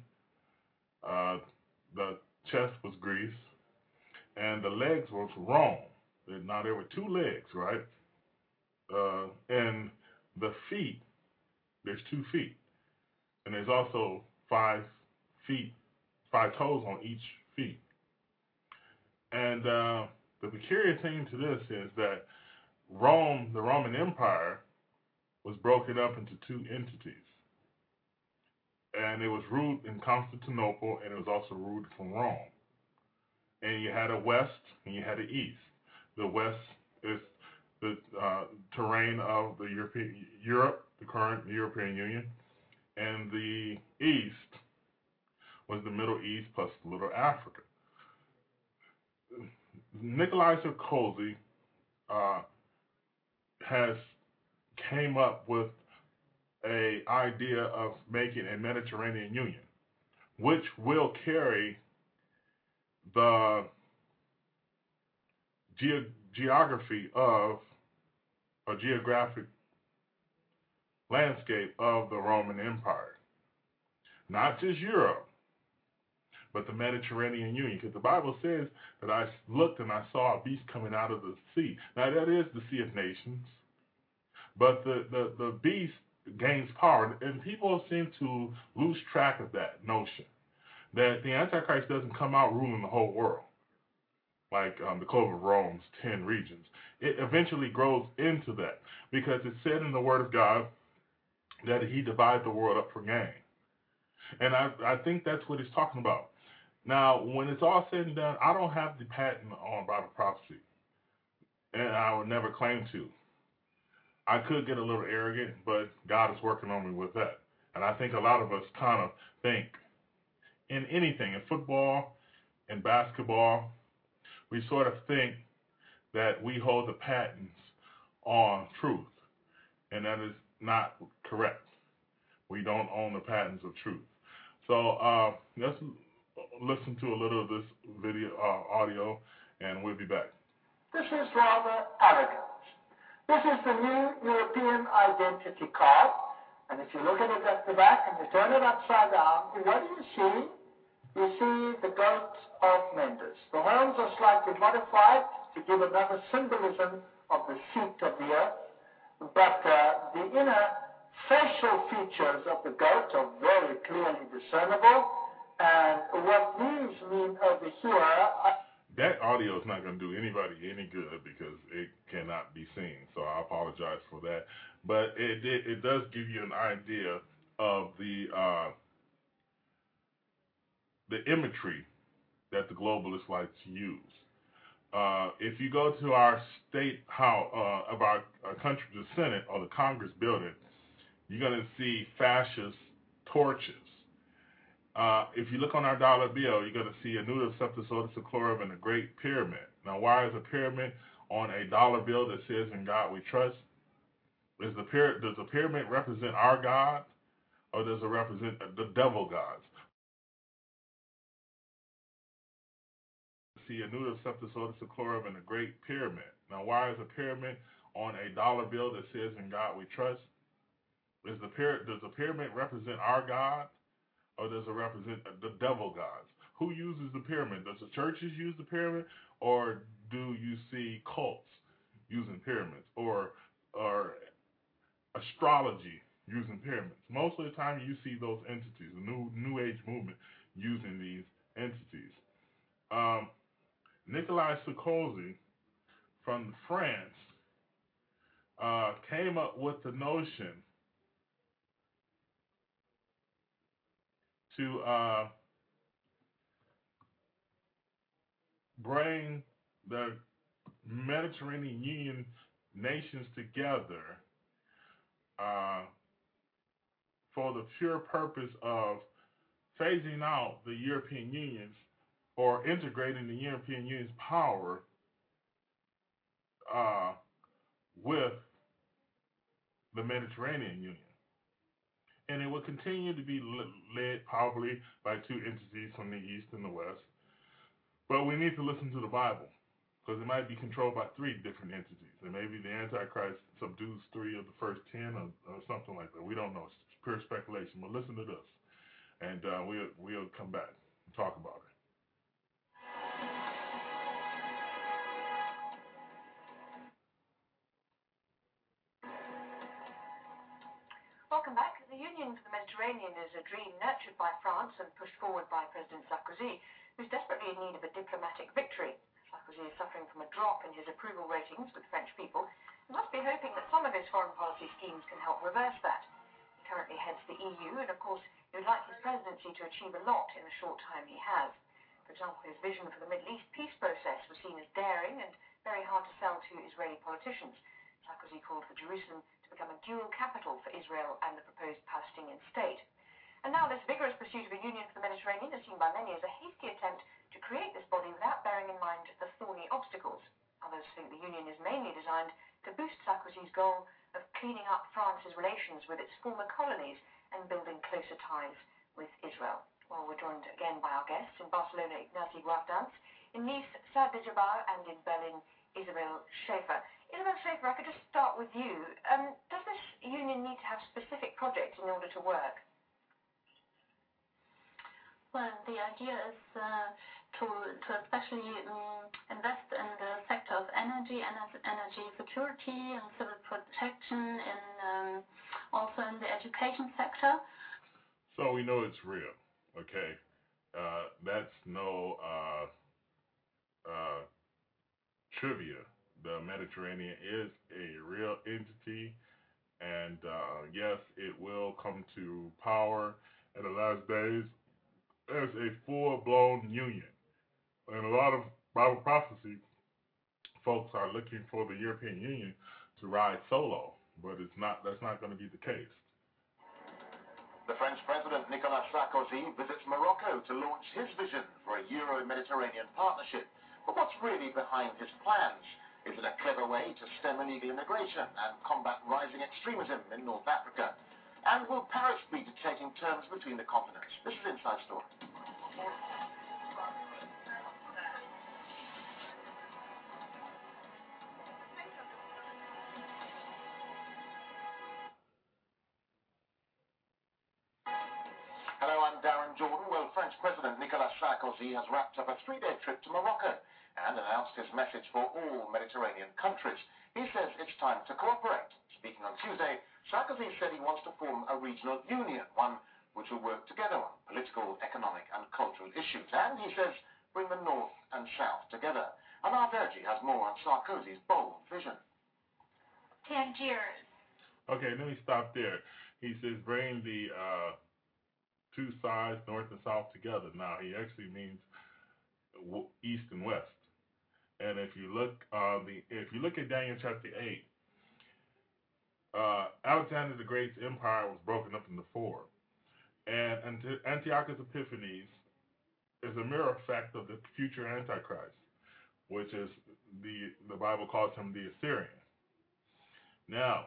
The chest was Greece, and the legs was Rome. Now there were two legs, right? And the feet, there's 2 feet, and there's also 5 toes on each feet. And the peculiar thing to this is that Rome, the Roman Empire, was broken up into 2 entities. and it was ruled in Constantinople, and it was also ruled from Rome. And you had a west, and you had an east. The west is the terrain of the Europe, the current European Union, and the east was the Middle East plus Little Africa. Nikolai Sarkozy has came up with an idea of making a Mediterranean Union, which will carry the geography of a geographic landscape of the Roman Empire. Not just Europe, but the Mediterranean Union. Because the Bible says that I looked and I saw a beast coming out of the sea. Now that is the Sea of Nations. But the beast gains power, and people seem to lose track of that notion, that the Antichrist doesn't come out ruling the whole world, like the Clover of Rome's 10 regions. It eventually grows into that, because it's said in the Word of God that he divides the world up for gain. And I think that's what he's talking about. Now, when it's all said and done, I don't have the patent on Bible prophecy, and I would never claim to. I could get a little arrogant, but God is working on me with that. And I think a lot of us kind of think in anything, in football, in basketball, we sort of think that we hold the patents on truth, and that is not correct. We don't own the patents of truth. So let's listen to a little of this video, audio, and we'll be back. This is rather arrogant. This is the new European identity card, and if you look at it at the back and you turn it upside down, what do you see? You see the goat of Mendes. The horns are slightly modified to give another symbolism of the seat of the earth, but the inner facial features of the goat are very clearly discernible, and what these mean over here... That audio is not going to do anybody any good because it cannot be seen, so I apologize for that. But it does give you an idea of the imagery that the globalists like to use. If you go to our state house, of our country, the Senate or the Congress building, you're going to see fascist torches. If you look on our dollar bill, you're going to see a Nuda Septus Otis Seclorum and a Great Pyramid. Now, why is a pyramid on a dollar bill that says, "In God We Trust"? Does the pyramid represent our God, or does it represent the devil gods? See a Nuda Septus Otis Seclorum and a Great Pyramid. Now, why is a pyramid on a dollar bill that says, "In God We Trust"? Does the pyramid represent our God, or does it represent the devil gods? Who uses the pyramid? Does the churches use the pyramid, or do you see cults using pyramids, or astrology using pyramids? Most of the time you see those entities, the New Age movement using these entities. Nikolai Sarkozy from France came up with the notion to bring the Mediterranean Union nations together for the pure purpose of phasing out the European Union's or integrating the European Union's power with the Mediterranean Union. And it will continue to be led probably by two entities from the East and the West. But we need to listen to the Bible, because it might be controlled by three different entities. And maybe the Antichrist subdues 3 of the first 10 or something like that. We don't know. It's pure speculation. But listen to this, and we'll come back and talk about it. Welcome back. The Union for the Mediterranean is a dream nurtured by France and pushed forward by President Sarkozy, who's desperately in need of a diplomatic victory. Sarkozy is suffering from a drop in his approval ratings with French people and must be hoping that some of his foreign policy schemes can help reverse that. He currently heads the EU, and of course he would like presidency to achieve a lot in the short time he has. For example, his vision for the Middle East peace process was seen as daring and very hard to sell to Israeli politicians. Sarkozy called for Jerusalem to become a dual capital for Israel and the proposed Palestinian state. And now this vigorous pursuit of a union for the Mediterranean is seen by many as a hasty attempt to create this body without bearing in mind the thorny obstacles. Others think the union is mainly designed to boost Sarkozy's goal of cleaning up France's relations with its former colonies and building closer ties with Israel. Well, we're joined again by our guests in Barcelona, Ignacy Guardans, in Nice, Saad Dejabbar, and in Berlin, Isabel Schaefer. Isabel Schaefer, I could just start with you. Does this union need to have specific projects in order to work? Well, the idea is to especially invest in the sector of energy security and civil protection, and also in the education sector. So we know it's real, okay? That's no trivia. The Mediterranean is a real entity, and yes, it will come to power in the last days as a full-blown union. And a lot of Bible prophecy folks are looking for the European Union to ride solo, but that's not going to be the case. The French President Nicolas Sarkozy visits Morocco to launch his vision for a Euro-Mediterranean partnership. But what's really behind his plans? Is it a clever way to stem illegal immigration and combat rising extremism in North Africa? And will Paris be dictating terms between the continents? This is Inside Story. Hello, I'm Darren Jordan. Well, French President Nicolas Sarkozy has wrapped up a 3-day trip to Morocco and announced his message for all Mediterranean countries. He says it's time to cooperate. Speaking on Tuesday, Sarkozy said he wants to form a regional union, one which will work together on political, economic and cultural issues. And he says bring the North and South together. And Vergy has more on Sarkozy's bold vision. Tangiers. Okay, let me stop there. He says bring the two sides, North and South, together. Now, he actually means East and West. And if you look at Daniel chapter 8, Alexander the Great's empire was broken up into 4. And Antiochus Epiphanes is a mirror effect of the future Antichrist, which is the Bible calls him the Assyrian. Now,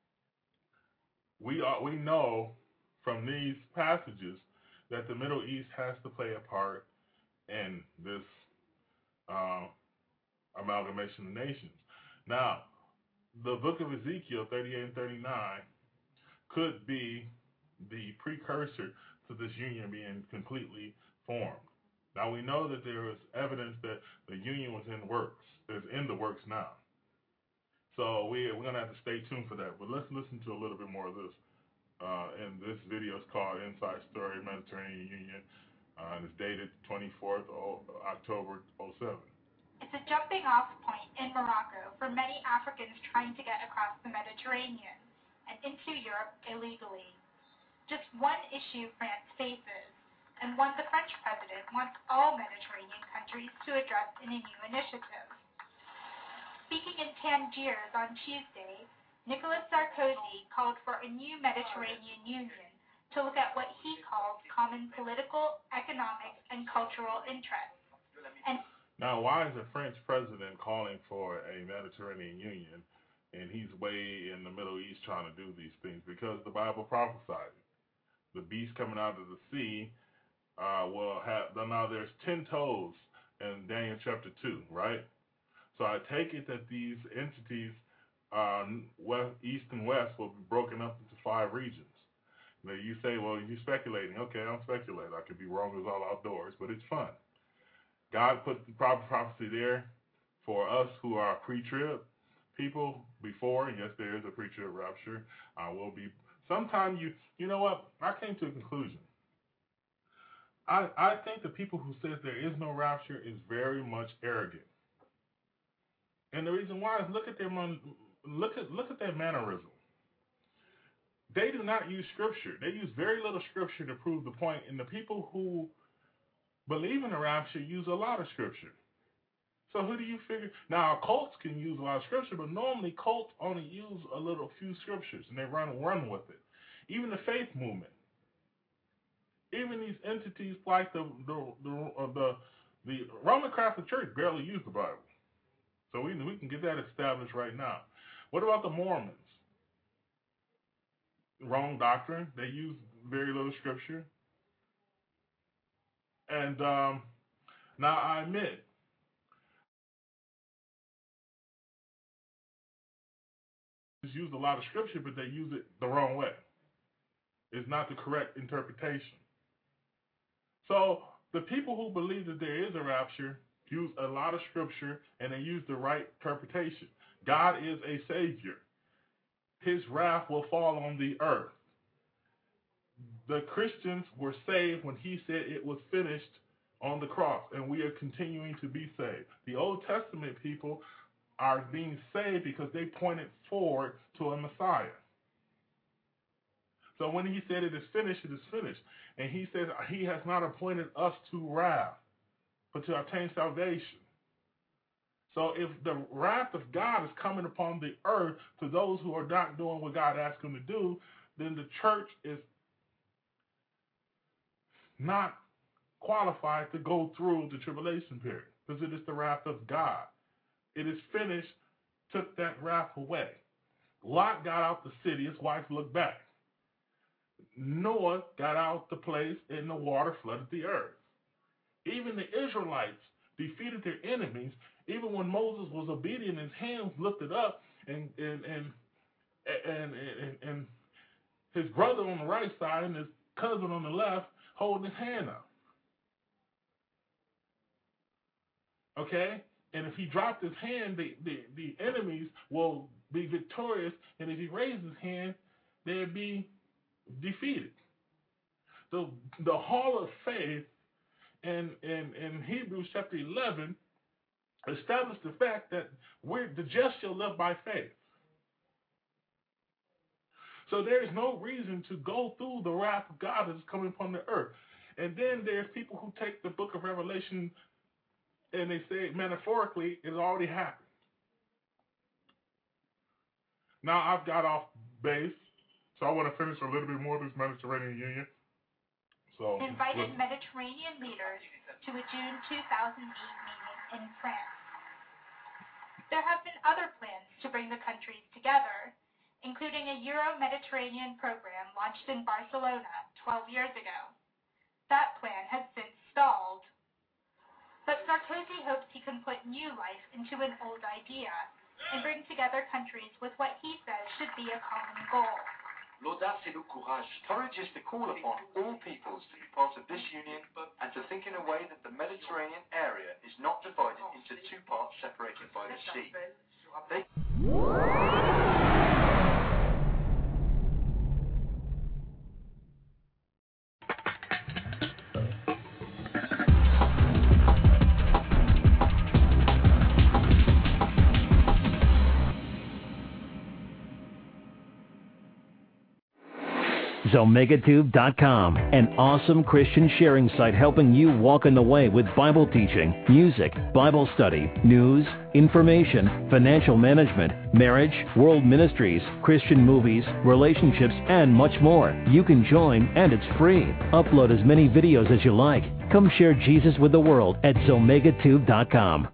we know from these passages that the Middle East has to play a part in this amalgamation of nations. Now, the book of Ezekiel 38 and 39 could be the precursor to this union being completely formed. Now, we know that there is evidence that the union was in the works now. So we're going to have to stay tuned for that. But let's listen to a little bit more of this. And this video is called Inside Story Mediterranean Union. And it's dated 24th October 07. It's a jumping off point in Morocco for many Africans trying to get across the Mediterranean and into Europe illegally. Just one issue France faces, and one the French president wants all Mediterranean countries to address in a new initiative. Speaking in Tangiers on Tuesday, Nicolas Sarkozy called for a new Mediterranean Union to look at what he calls common political, economic, and cultural interests. Now, why is a French president calling for a Mediterranean Union, and he's way in the Middle East trying to do these things? Because the Bible prophesied it. The beast coming out of the sea will have, now there's 10 toes in Daniel chapter 2, right? So I take it that these entities, East and West, will be broken up into 5 regions. Now you say, well, you're speculating. Okay, I'm speculating. I could be wrong. It's all outdoors, but it's fun. God put the proper prophecy there for us who are pre-trib people before, and yes, there is a pre-trib rapture. Will be sometime. You know what? I came to a conclusion. I think the people who says there is no rapture is very much arrogant, and the reason why is look at their mannerism. they do not use Scripture. They use very little Scripture to prove the point, and the people who believe in the rapture use a lot of Scripture. So who do you figure? Now, cults can use a lot of Scripture, but normally cults only use a few Scriptures, and they run with it. Even the faith movement, even these entities like the Roman Catholic Church barely use the Bible. So we can get that established right now. What about the Mormons? Wrong doctrine. They use very little Scripture. And now I admit, use a lot of Scripture, but they use it the wrong way. It's not the correct interpretation. So the people who believe that there is a rapture use a lot of Scripture, and they use the right interpretation. God is a Savior. His wrath will fall on the earth. The Christians were saved when he said it was finished on the cross, and we are continuing to be saved. The Old Testament people are being saved because they pointed forward to a Messiah. So when he said it is finished, it is finished. And he says he has not appointed us to wrath, but to obtain salvation. So if the wrath of God is coming upon the earth to those who are not doing what God asked them to do, then the church is not qualified to go through the tribulation period, because it is the wrath of God. It is finished, took that wrath away. Lot got out the city, his wife looked back. Noah got out the place, and the water flooded the earth. Even the Israelites defeated their enemies. Even when Moses was obedient, his hands lifted up, and his brother on the right side and his cousin on the left holding his hand up. Okay? And if he dropped his hand, the enemies will be victorious, and if he raised his hand, they'd be defeated. So the hall of faith in Hebrews chapter 11 established the fact that the just shall live by faith. So there is no reason to go through the wrath of God that is coming upon the earth. And then there's people who take the book of Revelation and they say metaphorically it already happened. Now I've got off base, so I want to finish a little bit more of this Mediterranean Union. So invited Mediterranean leaders to a June 2008 meeting in France. There have been other plans to bring the countries together, including a Euro-Mediterranean program launched in Barcelona 12 years ago. That plan has since stalled. But Sarkozy hopes he can put new life into an old idea and bring together countries with what he says should be a common goal. L'audace et le courage. Courage is to call upon all peoples to be part of this union and to think in a way that the Mediterranean area is not divided into two parts separated by the sea. ZomegaTube.com, an awesome Christian sharing site helping you walk in the way with Bible teaching, music, Bible study, news, information, financial management, marriage, world ministries, Christian movies, relationships, and much more. You can join, and it's free. Upload as many videos as you like. Come share Jesus with the world at ZomegaTube.com.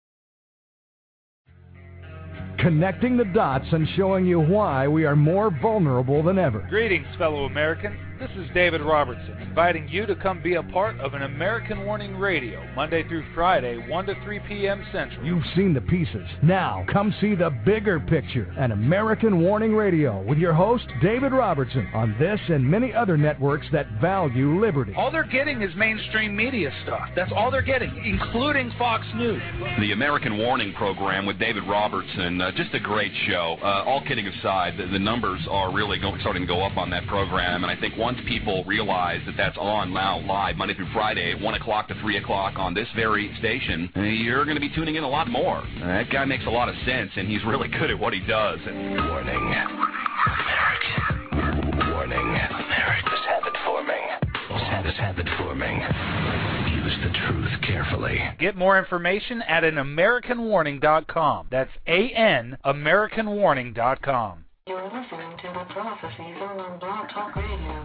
Connecting the dots and showing you why we are more vulnerable than ever. Greetings, fellow Americans. This is David Robertson, inviting you to come be a part of an American Warning Radio, Monday through Friday, 1 to 3 p.m. Central. You've seen the pieces. Now, come see the bigger picture. An American Warning Radio with your host, David Robertson, on this and many other networks that value liberty. All they're getting is mainstream media stuff. That's all they're getting, including Fox News. The American Warning Program with David Robertson, just a great show. All kidding aside, the numbers are really starting to go up on that program, and I think once people realize that that's on now live Monday through Friday, 1 o'clock to 3 o'clock on this very station, you're going to be tuning in a lot more. That guy makes a lot of sense, and he's really good at what he does. Warning. American forming. America's habit forming. Habit forming. Use the truth carefully. Get more information at AnAmericanWarning.com. That's AnAmericanWarning.com. You're listening to the Prophecy Zone on Blog Talk Radio.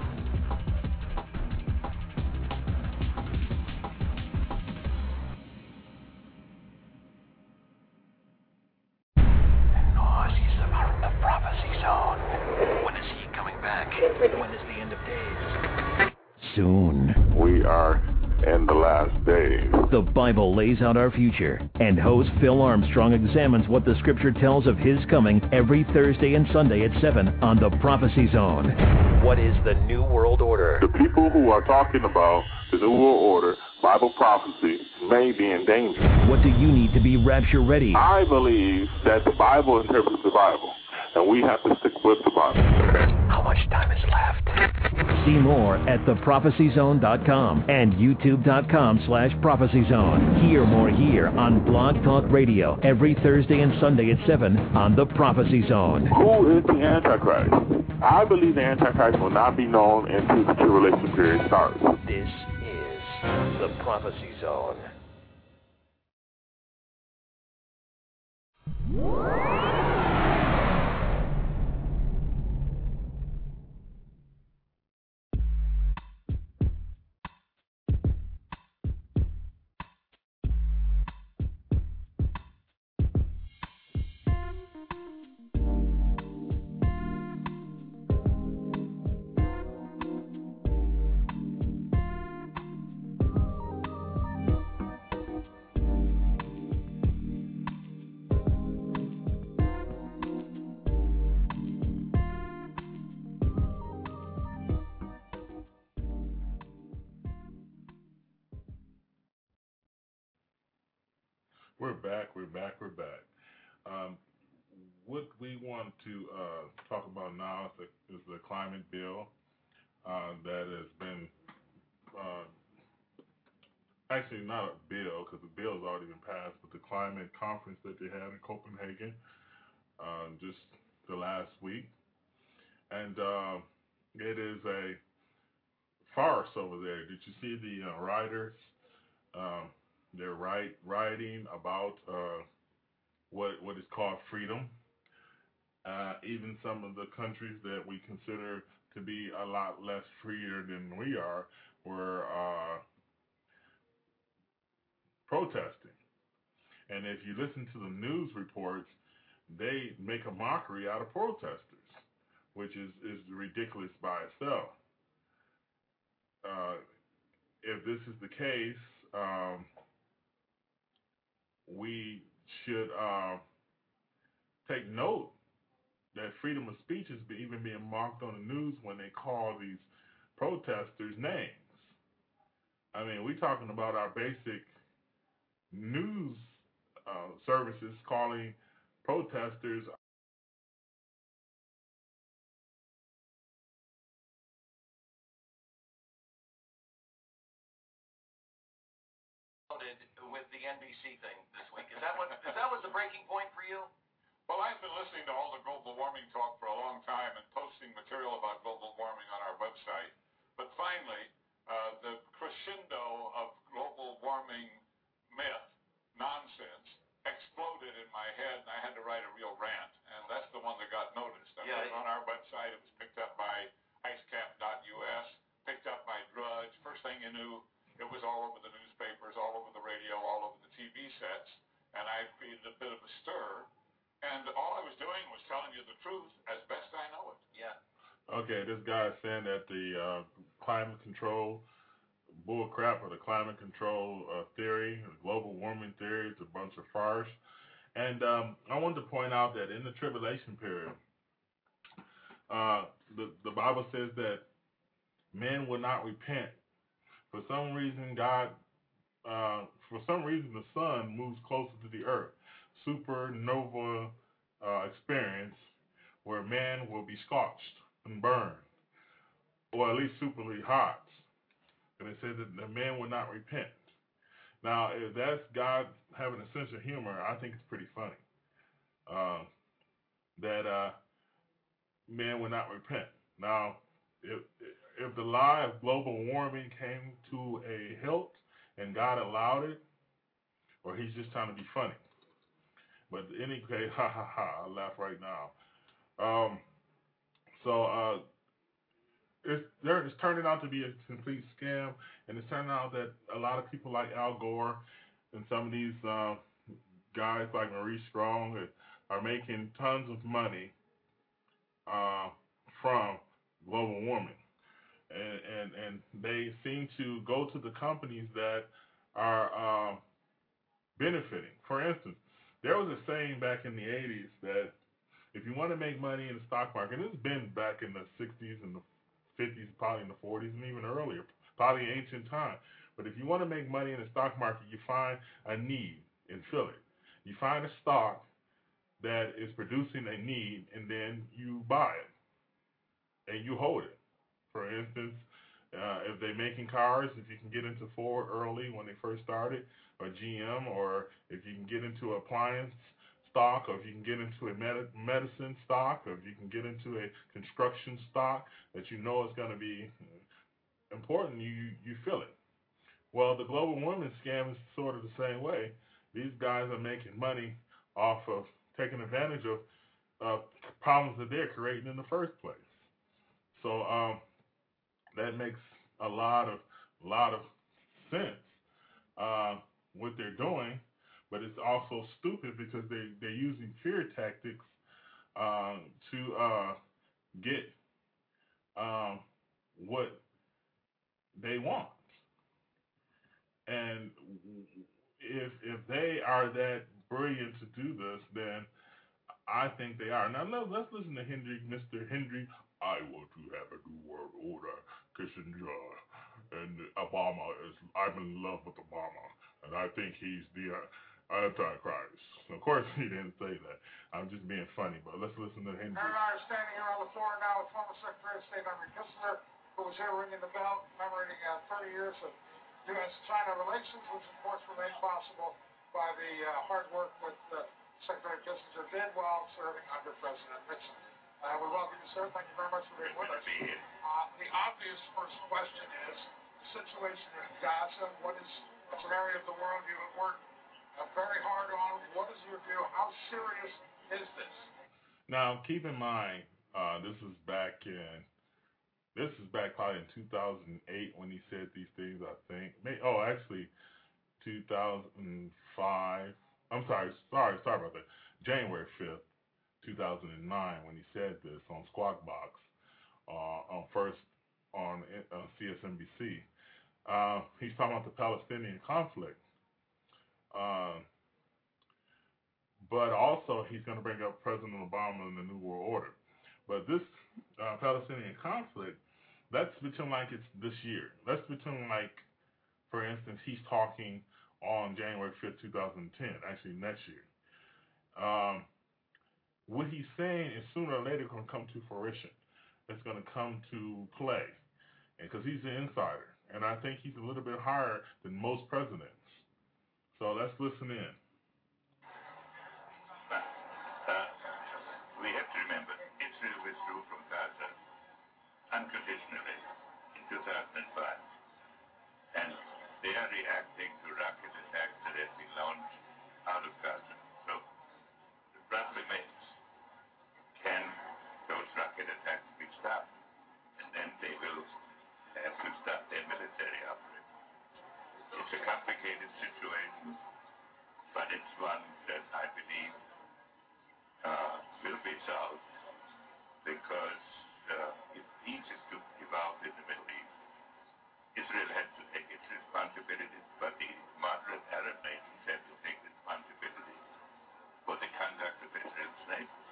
The Prophecy Zone. When is he coming back? When is the end of days? Soon. We are in the last days. The Bible lays out our future, and host Phil Armstrong examines what the Scripture tells of his coming every Thursday and Sunday at 7 on the Prophecy Zone. What is the New World Order? The people who are talking about the New World Order, Bible prophecy, may be in danger. What do you need to be rapture ready? I believe that the Bible interprets the Bible, and we have to stick with the Bible. How much time is left? See more at theprophecyzone.com and youtube.com/prophecyzone. Hear more here on Blog Talk Radio every Thursday and Sunday at 7 on the Prophecy Zone. Who is the Antichrist? I believe the Antichrist will not be known until the tribulation period starts. This is the Prophecy Zone. We're back. What we want to talk about now is the climate bill that has been, actually not a bill because the bill has already been passed, but the climate conference that they had in Copenhagen just the last week. And it is a farce over there. Did you see the riders? They're writing about what is called freedom. Even some of the countries that we consider to be a lot less freer than we are were protesting. And if you listen to the news reports, they make a mockery out of protesters, which is ridiculous by itself. If this is the case, we should take note that freedom of speech is even being mocked on the news when they call these protesters names. I mean, we're talking about our basic news services calling protesters with the NBC thing this week. Is that what was the breaking point for you? Well, I've been listening to all the global warming talk for a long time and posting material about global warming on our website. But finally, the crescendo of global warming myth, nonsense, exploded in my head, and I had to write a real rant. And that's the one that got noticed. I put it on our website. It was picked up by icecap.us, picked up by Drudge. First thing you knew, it was all over the newspapers, all over the radio, all over the TV sets, and I created a bit of a stir. And all I was doing was telling you the truth as best I know it. Yeah. Okay, this guy is saying that the climate control bull crap or the climate control theory, the global warming theory, is a bunch of farce. And I wanted to point out that in the tribulation period, the Bible says that men will not repent. For some reason, the sun moves closer to the earth. Supernova experience where man will be scorched and burned, or at least superly hot. And it says that the man will not repent. Now, if that's God having a sense of humor, I think it's pretty funny that man will not repent. Now, if the lie of global warming came to a hilt and God allowed it, or he's just trying to be funny. But in any case, ha ha ha, I laugh right now. It's turning out to be a complete scam, and it's turning out that a lot of people like Al Gore and some of these guys like Maurice Strong are making tons of money from global warming. And they seem to go to the companies that are benefiting. For instance, there was a saying back in the 80s that if you want to make money in the stock market, and it's been back in the 60s and the 50s, probably in the 40s, and even earlier, probably ancient time. But if you want to make money in the stock market, you find a need and fill it. You find a stock that is producing a need, and then you buy it, and you hold it. For instance, if they're making cars, if you can get into Ford early when they first started, or GM, or if you can get into appliance stock, or if you can get into a medicine stock, or if you can get into a construction stock that you know is going to be important, you fill it. Well, the global warming scam is sort of the same way. These guys are making money off of taking advantage of problems that they're creating in the first place. So that makes a lot of sense what they're doing, but it's also stupid because they're using fear tactics to get what they want. And if they are that brilliant to do this, then I think they are. Now let's listen to Mr. Hendry. I want to have a new world order, Kissinger, and Obama I'm in love with Obama, and I think he's the Antichrist. Of course, he didn't say that. I'm just being funny, but let's listen to Hendry. And I'm standing here on the floor now with former Secretary of State Henry Kissinger, who was here ringing the bell, commemorating 30 years of U.S.-China relations, which of course were made possible by the hard work that Secretary Kissinger did while serving under President Nixon. We welcome you, sir. Thank you very much for being with us. The obvious first question is the situation in Gaza. It's an area of the world you have worked very hard on. What is your view? How serious is this? Now, keep in mind, this is back probably in 2008 when he said these things, I think. Actually, 2005. I'm sorry about that. January 5th, 2009, when he said this on Squawk Box, on CSNBC. He's talking about the Palestinian conflict. But also, he's going to bring up President Obama and the New World Order. But this Palestinian conflict, let's pretend like it's this year. Let's pretend like, for instance, he's talking on January 5th, 2010, actually next year. What he's saying is sooner or later going to come to fruition. It's going to come to play. Because he's an insider. And I think he's a little bit higher than most presidents. So let's listen in. We have to remember, Israel withdrew from Gaza unconditionally in 2005. And they are reacting to rocket attacks that have been launched out of Gaza. So the problem is, can those rocket attacks be stopped? And then they will have to stop their military operation. It's a complicated situation, but it's one that I believe will be solved, because if peace is to evolve in the Middle East, Israel has to take its responsibilities, but the moderate Arab nations have to take responsibility for the conduct of Israel's neighbors.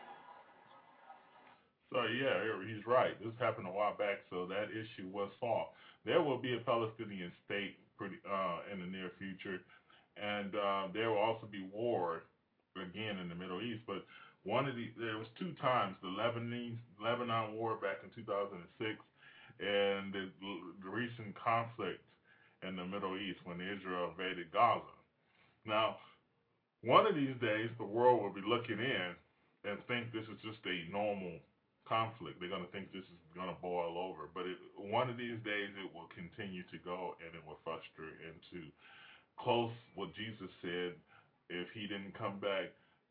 So yeah, he's right. This happened a while back, so that issue was solved. There will be a Palestinian state in the near future, and there will also be war again in the Middle East. But there was two times: the Lebanon war back in 2006, and the recent conflict in the Middle East when Israel invaded Gaza. Now, one of these days, the world will be looking in and think this is just a normal conflict. They're going to think this is going to boil over. But one of these days it will continue to go, and it will frustrate into close what Jesus said. If he didn't come back,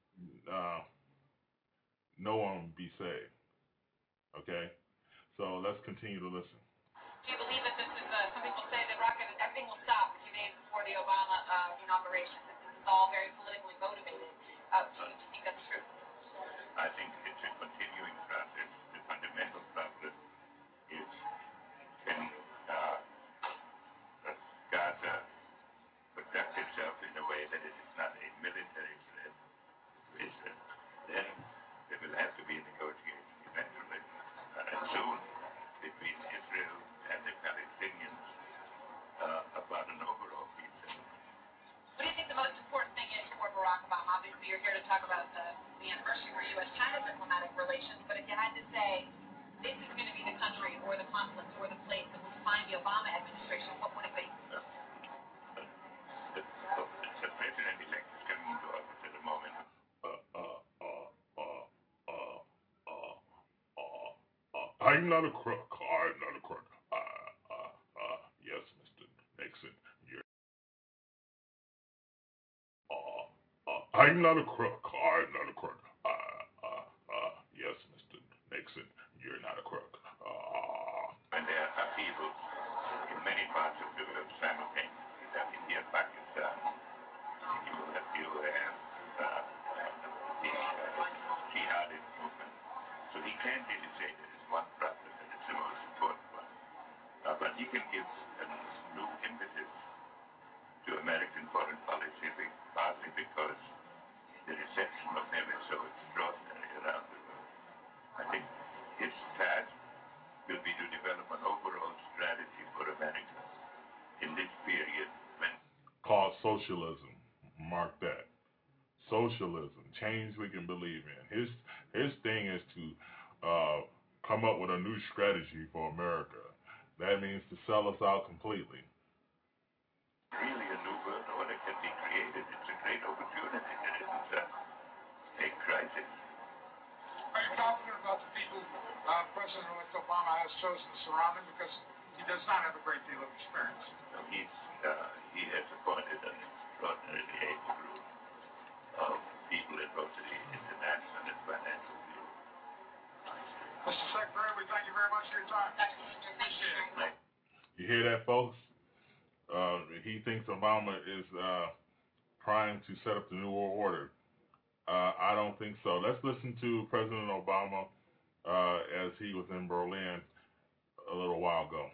no one would be saved. Okay? So let's continue to listen. Do you believe that this is, some people say that everything will stop 2 days before the Obama inauguration, that this is all very politically motivated. Do you think that's true? I think it's a continuing process. The fundamental problem is can Gaza conduct itself in a way that it is not a military threat, then there will have to be a negotiation eventually, and soon, between Israel and the Palestinians about an overall peace. What do you think the most important thing is for Barack Obama? Obviously, you're here to talk about the anniversary for U.S.-China diplomatic relations, but if you had to say this is going to be the country or the conflict or the place that will define the Obama administration, what would it be? The president-elect is coming into office at the moment. I'm not a crook. I'm not a crook. Yes, Mr. Nixon. I'm not a crook. I'm not a crook. Yes, Mr. Nixon. You're not a crook. And there are people in many parts of the world simultaneously. That India, Pakistan, you have the jihadist movement. So he can't really say there is one problem and it's the most important one. But he can give a new impetus to American foreign policy, partly because the reception of them is so extraordinary around the world. I think his task will be to develop an overall strategy for America in this period when... Called socialism. Mark that. Socialism. Change we can believe in. His thing is to come up with a new strategy for America. That means to sell us out completely. Really a new world order can be created. It's a great opportunity. There isn't a crisis. Are you confident about the people President-elect Obama has chosen to surround him, because he does not have a great deal of experience? So he has appointed an extraordinarily able group of people in both the international and financial field. Mr. Secretary, we thank you very much for your time. Appreciate it. You hear that, folks? He thinks Obama is trying to set up the New World Order. I don't think so. Let's listen to President Obama as he was in Berlin a little while ago.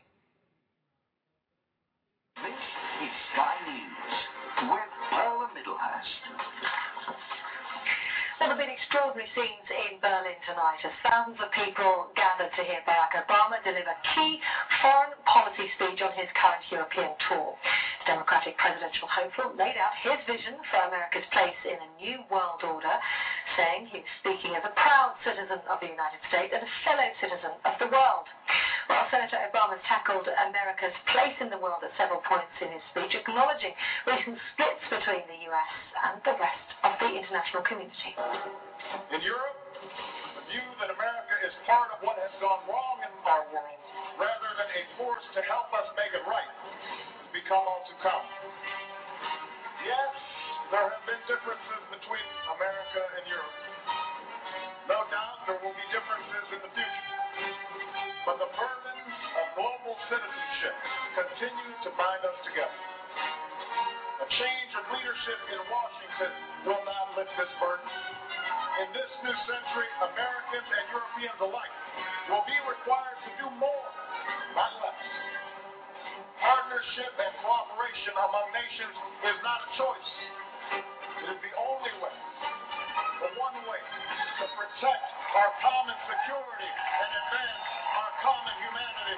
This is Sky News with Paula Middlehurst. There have been extraordinary scenes in Berlin tonight as thousands of people gathered to hear Barack Obama deliver key foreign policy speech on his current European tour. The Democratic presidential hopeful laid out his vision for America's place in a new world order, saying he was speaking as a proud citizen of the United States and a fellow citizen of the world. Well, Senator Obama tackled America's place in the world at several points in his speech, acknowledging recent splits between the U.S. and the rest of the international community. In Europe, the view that America is part of what has gone wrong in our world, rather than a force to help us make it right, has become all too common. Yes, there have been differences between America and Europe. No doubt there will be differences in the future. But the burdens of global citizenship continue to bind us together. A change of leadership in Washington will not lift this burden. In this new century, Americans and Europeans alike will be required to do more, not less. Partnership and cooperation among nations is not a choice. It is the only way, the one way, to protect our common security and advance our common humanity.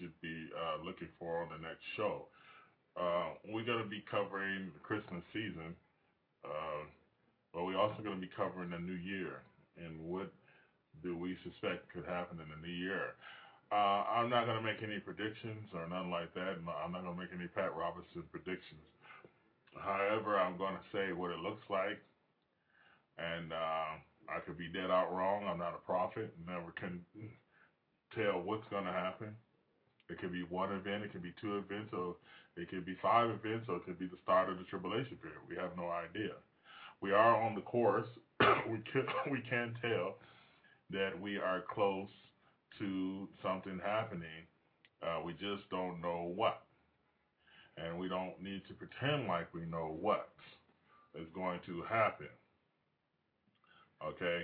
should be looking for on the next show. We're going to be covering the Christmas season, but we're also going to be covering the new year and what do we suspect could happen in the new year. I'm not going to make any predictions or nothing like that. I'm not going to make any Pat Robertson predictions. However, I'm going to say what it looks like, and I could be dead out wrong. I'm not a prophet. Never can tell what's going to happen. It could be one event, it could be two events, or it could be 5 events, or it could be the start of the tribulation period. We have no idea. We are on the course. We can tell that we are close to something happening. We just don't know what. And we don't need to pretend like we know what is going to happen. Okay?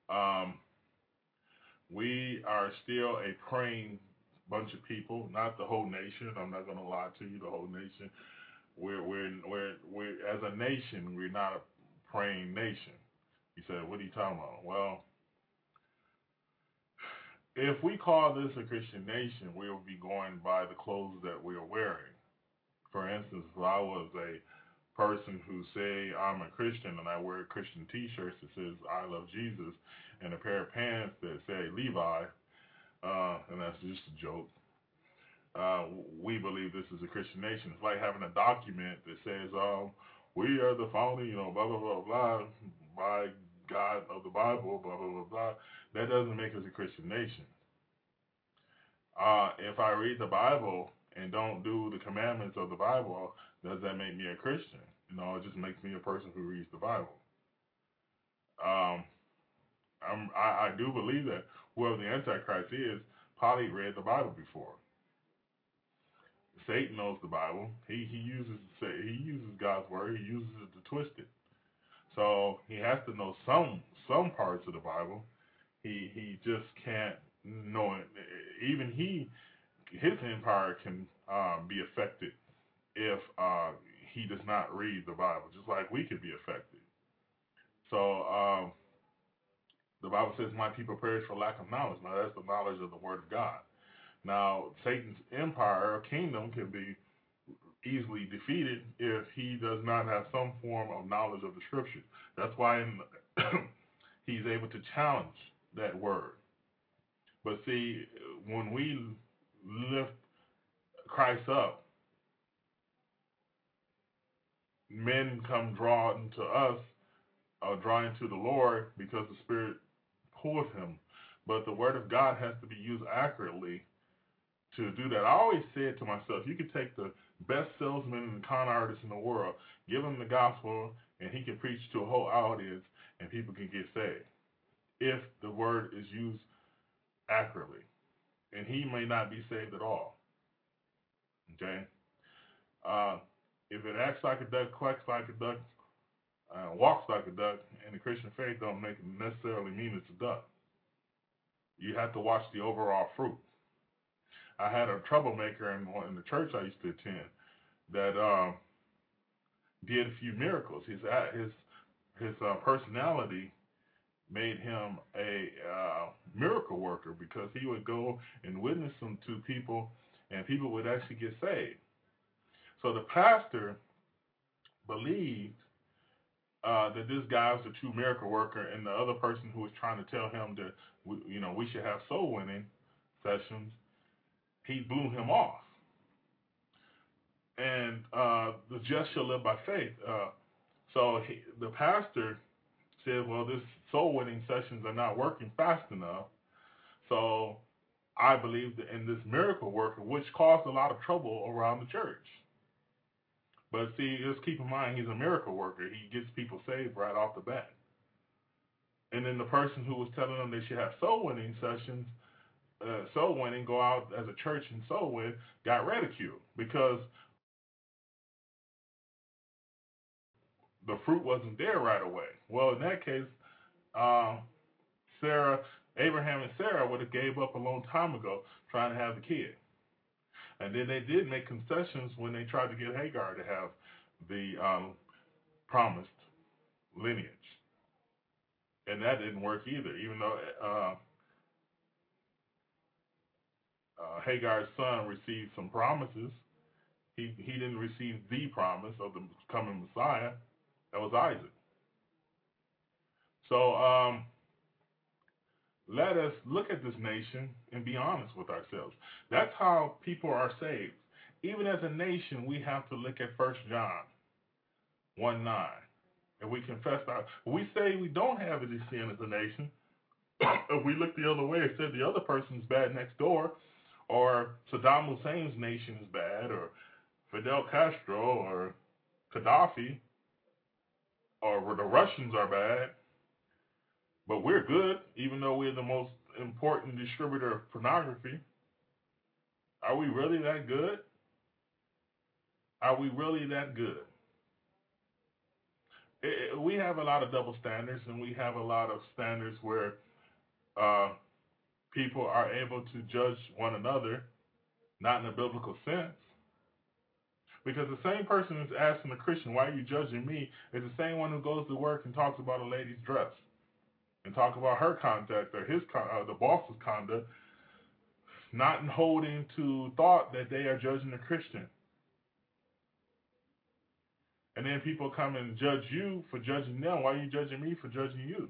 We are still a praying bunch of people, not the whole nation. I'm not going to lie to you, the whole nation. We're as a nation, we're not a praying nation. He said, what are you talking about? Well, if we call this a Christian nation, we'll be going by the clothes that we are wearing. For instance, if I was a person who say I'm a Christian and I wear Christian t-shirts that says I love Jesus and a pair of pants that say Levi, and that's just a joke, we believe this is a Christian nation. It's like having a document that says we are the founding, blah, blah, blah, blah, by God of the Bible, blah, blah, blah, blah. That doesn't make us a Christian nation. If I read the Bible and don't do the commandments of the Bible, does that make me a Christian? It just makes me a person who reads the Bible. I do believe that whoever the Antichrist is probably read the Bible before. Satan knows the Bible. He uses God's word. He uses it to twist it. So he has to know some parts of the Bible. He just can't know it. Even his empire can be affected if he does not read the Bible, just like we could be affected. So the Bible says, my people perish for lack of knowledge. Now, that's the knowledge of the Word of God. Now, Satan's empire or kingdom can be easily defeated if he does not have some form of knowledge of the Scripture. That's why he's able to challenge that Word. But see, when we lift Christ up, men come drawn to us, drawing to the Lord because the Spirit pulls him. But the Word of God has to be used accurately to do that. I always said to myself, you could take the best salesman and con artist in the world, give him the gospel, and he can preach to a whole audience, and people can get saved if the Word is used accurately. And he may not be saved at all. Okay? If it acts like a duck, quacks like a duck, walks like a duck, and the Christian faith don't necessarily mean it's a duck. You have to watch the overall fruit. I had a troublemaker in the church I used to attend that did a few miracles. His personality made him a miracle worker because he would go and witness them to people, and people would actually get saved. So the pastor believed that this guy was a true miracle worker, and the other person who was trying to tell him that we should have soul winning sessions, he blew him off. And the just shall live by faith. So the pastor said, well, this soul winning sessions are not working fast enough. So I believe in this miracle worker, which caused a lot of trouble around the church. But see, just keep in mind, he's a miracle worker. He gets people saved right off the bat. And then the person who was telling them they should have soul winning sessions, soul winning, go out as a church and soul win, got ridiculed because the fruit wasn't there right away. Well, in that case, Abraham and Sarah would have gave up a long time ago trying to have the kid. And then they did make concessions when they tried to get Hagar to have the promised lineage. And that didn't work either, even though Hagar's son received some promises. He didn't receive the promise of the coming Messiah. That was Isaac. So let us look at this nation and be honest with ourselves. That's how people are saved. Even as a nation, we have to look at 1 John 1:9. And we confess we say we don't have any sin as a nation. If we look the other way and say the other person's bad next door, or Saddam Hussein's nation is bad, or Fidel Castro, or Gaddafi, or the Russians are bad, but we're good, even though we're the most important distributor of pornography. Are we really that good? Are we really that good? We have a lot of double standards, and we have a lot of standards where people are able to judge one another, not in a biblical sense. Because the same person who's asking a Christian, why are you judging me, is the same one who goes to work and talks about a lady's dress and talk about her conduct or the boss's conduct, not in holding to thought that they are judging a Christian. And then people come and judge you for judging them. Why are you judging me for judging you?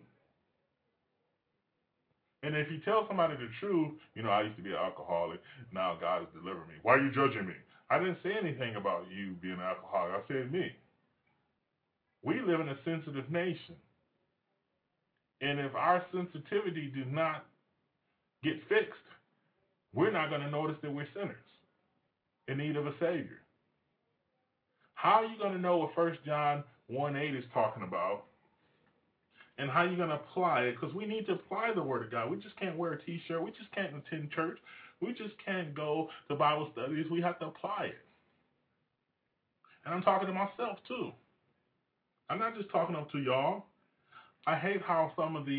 And if you tell somebody the truth, I used to be an alcoholic, now God has delivered me. Why are you judging me? I didn't say anything about you being an alcoholic. I said me. We live in a sensitive nation. And if our sensitivity does not get fixed, we're not going to notice that we're sinners in need of a Savior. How are you going to know what 1 John 1:8 is talking about? And how are you going to apply it? Because we need to apply the Word of God. We just can't wear a T-shirt. We just can't attend church. We just can't go to Bible studies. We have to apply it. And I'm talking to myself, too. I'm not just talking up to y'all. I hate how some of the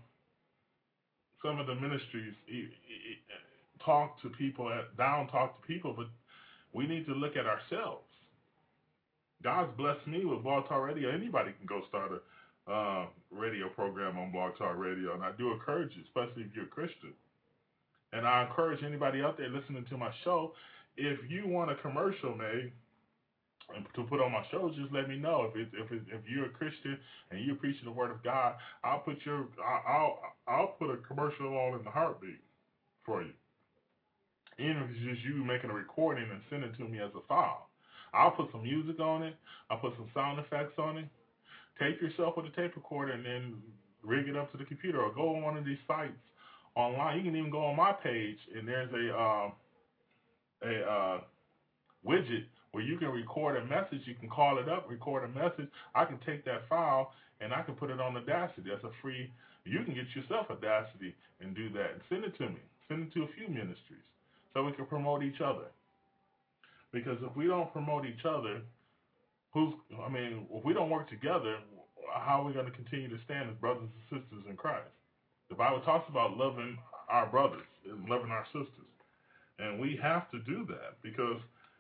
ministries talk to people, talk to people, but we need to look at ourselves. God's blessed me with Blog Talk Radio. Anybody can go start a radio program on Blog Talk Radio, and I do encourage you, especially if you're a Christian. And I encourage anybody out there listening to my show, if you want a commercial made and to put on my show, just let me know. If you're a Christian and you're preaching the Word of God, I'll put a commercial on in the heartbeat for you. Even if it's just you making a recording and sending it to me as a file. I'll put some music on it. I'll put some sound effects on it. Tape yourself with a tape recorder and then rig it up to the computer, or go on one of these sites online. You can even go on my page, and there's a widget where you can record a message. You can call it up, record a message. I can take that file and I can put it on Audacity. That's a free. You can get yourself Audacity and do that and send it to me. Send it to a few ministries so we can promote each other. Because if we don't promote each other, if we don't work together, how are we going to continue to stand as brothers and sisters in Christ? The Bible talks about loving our brothers and loving our sisters. And we have to do that because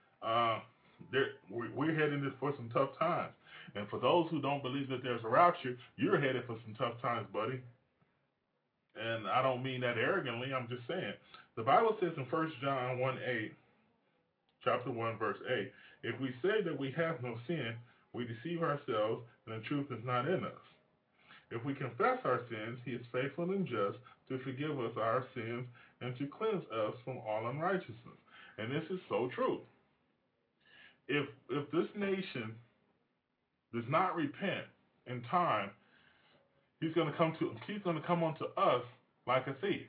we're heading for some tough times. And for those who don't believe that there's a rapture, you're headed for some tough times, buddy. And I don't mean that arrogantly. I'm just saying. The Bible says in 1 John 1:8, chapter 1, verse 8, if we say that we have no sin, we deceive ourselves, and the truth is not in us. If we confess our sins, he is faithful and just to forgive us our sins and to cleanse us from all unrighteousness. And this is so true. If this nation does not repent in time, he's going to come onto us like a thief.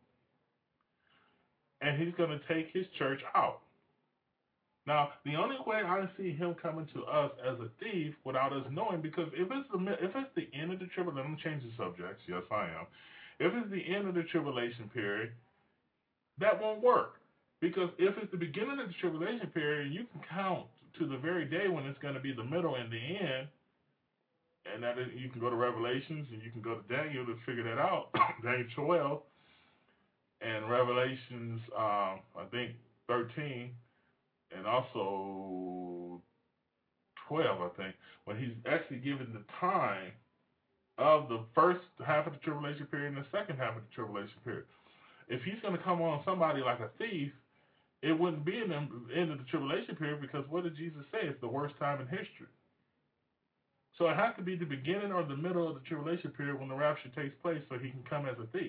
And he's going to take his church out. Now, the only way I see him coming to us as a thief without us knowing, because if it's the end of the tribulation, let me change the subject. Yes, I am. If it's the end of the tribulation period, that won't work. Because if it's the beginning of the tribulation period, you can count to the very day when it's going to be the middle and the end, and that is, you can go to Revelations and you can go to Daniel to figure that out. Daniel 12 and Revelations, I think 13. And also 12, I think, when he's actually given the time of the first half of the tribulation period and the second half of the tribulation period. if he's going to come on somebody like a thief, it wouldn't be in the end of the tribulation period, because what did Jesus say? It's the worst time in history. So it has to be the beginning or the middle of the tribulation period when the rapture takes place, so he can come as a thief.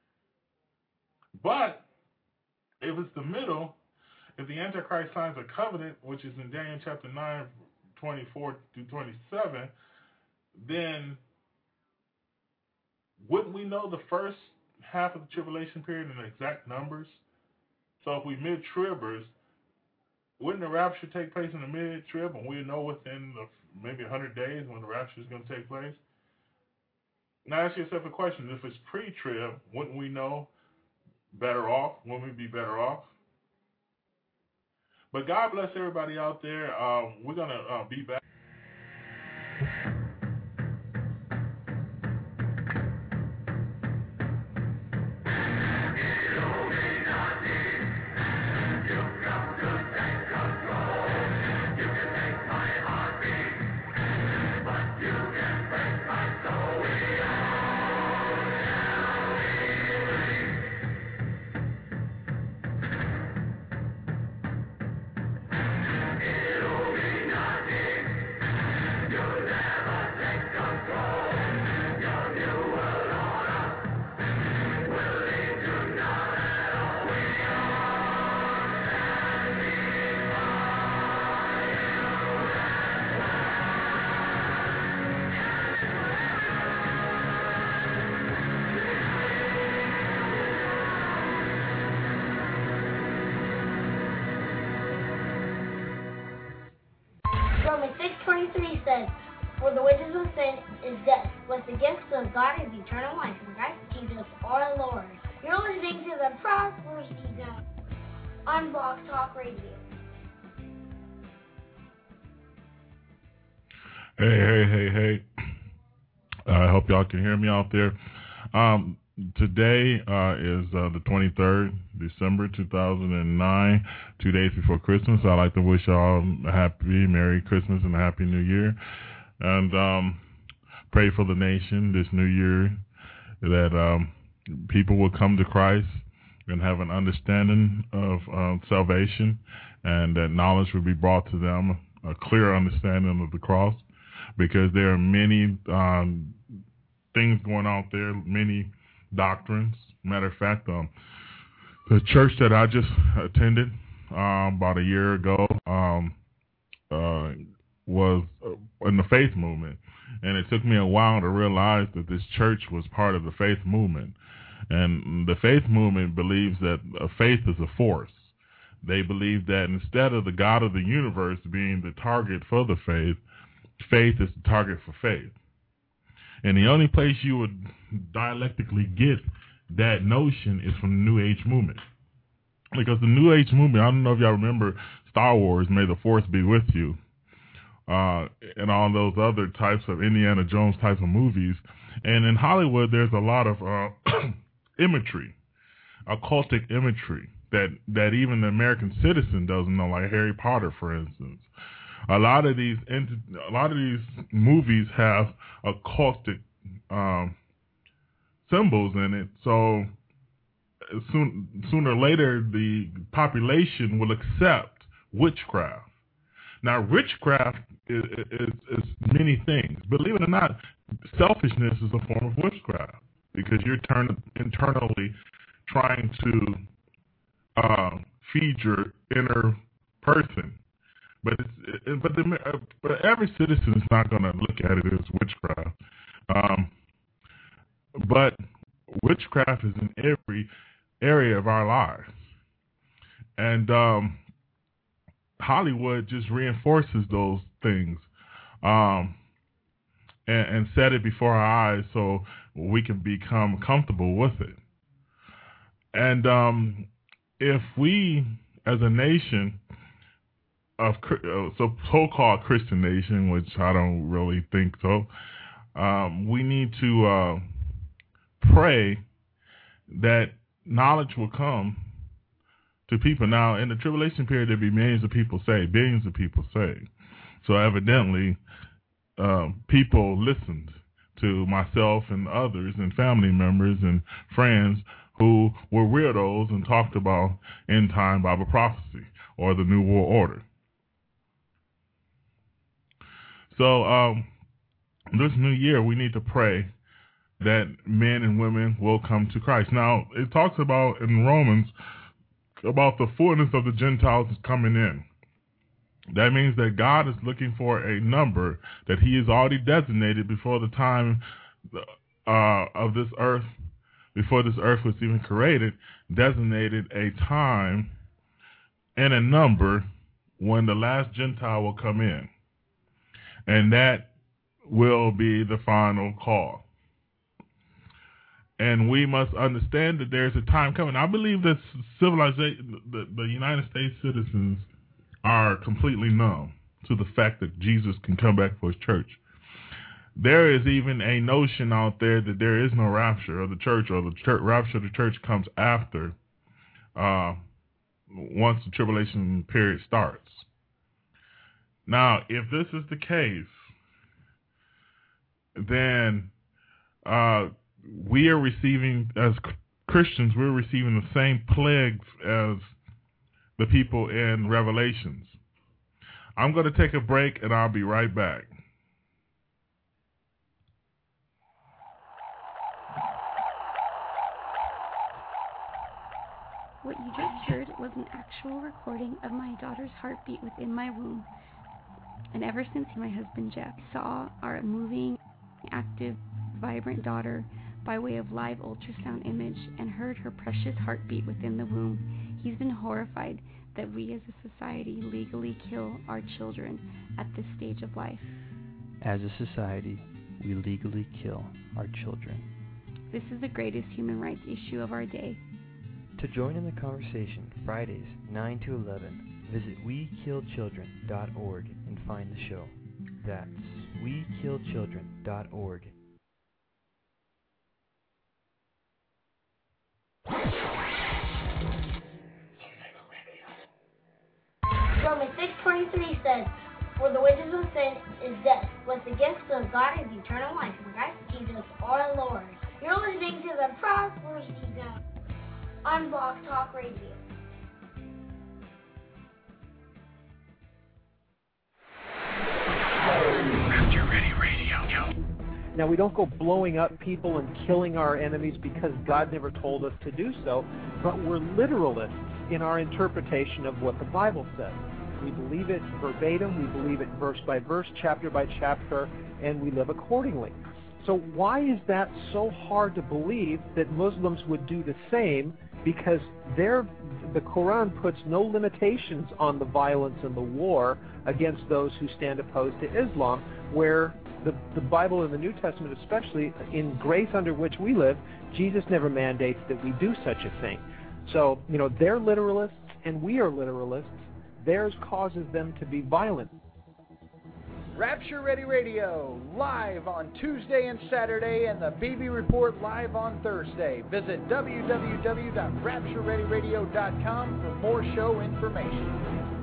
But if it's the middle, if the Antichrist signs a covenant, which is in Daniel chapter 9, 24 to 27, then wouldn't we know the first half of the tribulation period in the exact numbers? So if we mid-tribbers, wouldn't the rapture take place in the mid-trib, and we know within maybe 100 days when the rapture is going to take place? Now ask yourself a question. If it's pre-trib, wouldn't we know better off? Wouldn't we be better off? But God bless everybody out there. We're going to be back. Romans 6:23 says, "For the wages of sin is death, but the gift of God is eternal life in Christ Jesus our Lord." You're listening to the Prophecy Zone on Blog Talk Radio. Hey. I hope y'all can hear me out there. Today is the 23rd, December 2009, 2 days before Christmas. I'd like to wish y'all a happy, Merry Christmas and a Happy New Year. And pray for the nation this new year that people will come to Christ and have an understanding of salvation, and that knowledge will be brought to them, a clear understanding of the cross, because there are many things going out there, many doctrines. Matter of fact, the church that I just attended about a year ago was in the faith movement, and it took me a while to realize that this church was part of the faith movement. And the faith movement believes that faith is a force. They believe that instead of the God of the universe being the target for the faith, faith is the target for faith. And the only place you would dialectically get that notion is from the New Age movement. Because the New Age movement, I don't know if y'all remember Star Wars, May the Force Be With You, and all those other types of Indiana Jones types of movies. And in Hollywood, there's a lot of imagery, occultic imagery, that even the American citizen doesn't know, like Harry Potter, for instance. A lot of these movies have occultic symbols in it, so sooner or later the population will accept witchcraft. Now, witchcraft is many things. Believe it or not, selfishness is a form of witchcraft, because you're internally trying to feed your inner person. But every citizen is not going to look at it as witchcraft. But witchcraft is in every area of our lives. And Hollywood just reinforces those things and set it before our eyes so we can become comfortable with it. And if we, as a nation, so-called Christian nation, which I don't really think so, we need to pray that knowledge will come to people. Now, in the tribulation period, there'll be millions of people saved, billions of people saved. So evidently, people listened to myself and others and family members and friends who were weirdos and talked about end-time Bible prophecy or the New World Order. So this new year, we need to pray that men and women will come to Christ. Now, it talks about in Romans about the fullness of the Gentiles coming in. That means that God is looking for a number that he has already designated before the time of this earth, before this earth was even created, designated a time and a number when the last Gentile will come in. And that will be the final call. And we must understand that there's a time coming. I believe that civilization, the United States citizens are completely numb to the fact that Jesus can come back for his church. There is even a notion out there that there is no rapture of the church, or the rapture of the church comes after, once the tribulation period starts. Now, if this is the case, then we are receiving, as Christians, we're receiving the same plagues as the people in Revelations. I'm going to take a break, and I'll be right back. What you just heard was an actual recording of my daughter's heartbeat within my womb. And ever since my husband Jeff saw our moving, active, vibrant daughter by way of live ultrasound image and heard her precious heartbeat within the womb, he's been horrified that we as a society legally kill our children at this stage of life. As a society, we legally kill our children. This is the greatest human rights issue of our day. To join in the conversation, Fridays, 9 to 11, visit WeKillChildren.org and find the show. That's WeKillChildren.org. Romans 6:23 says, "For the wages of sin is death, but the gift of God is eternal life in Christ Jesus our Lord." You're listening to the Prosperity Zone on Blog Talk Radio. Rapture Ready Radio. Now, we don't go blowing up people and killing our enemies because God never told us to do so, but we're literalists in our interpretation of what the Bible says. We believe it verbatim, we believe it verse by verse, chapter by chapter, and we live accordingly. So why is that so hard to believe that Muslims would do the same? Because the Quran puts no limitations on the violence and the war against those who stand opposed to Islam, where the Bible and the New Testament especially, in grace under which we live, Jesus never mandates that we do such a thing. So, they're literalists and we are literalists. Theirs causes them to be violent. Rapture Ready Radio, live on Tuesday and Saturday, and the BB Report live on Thursday. Visit www.rapturereadyradio.com for more show information.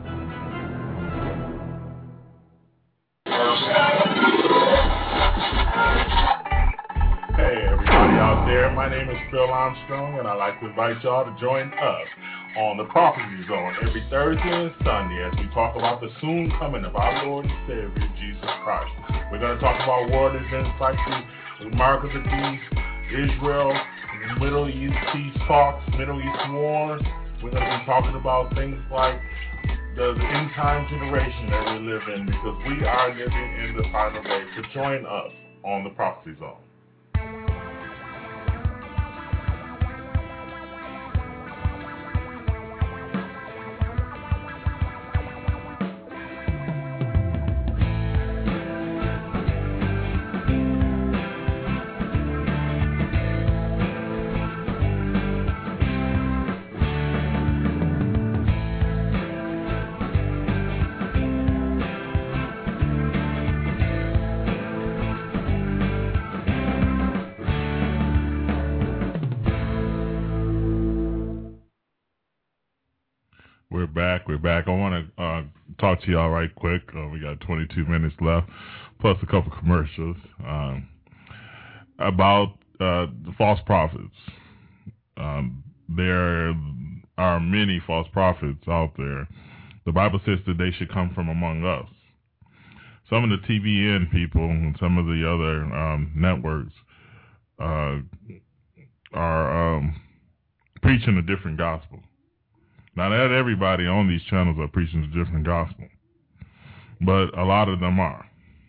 Hey everybody out there, my name is Phil Armstrong, and I'd like to invite y'all to join us on the Prophecy Zone every Thursday and Sunday as we talk about the soon coming of our Lord and Savior, Jesus Christ. We're going to talk about world events like the Mark of the Beast, Israel, Middle East peace talks, Middle East wars. We're going to be talking about things like the end time generation that we live in, because we are living in the final days. So join us on the Prophecy Zone. We're back. I want to talk to y'all right quick. We got 22 minutes left, plus a couple commercials about the false prophets. there are many false prophets out there. The Bible says that they should come from among us. Some of the TVN people and some of the other networks are preaching a different gospel. Now, not everybody on these channels are preaching a different gospel, but a lot of them are.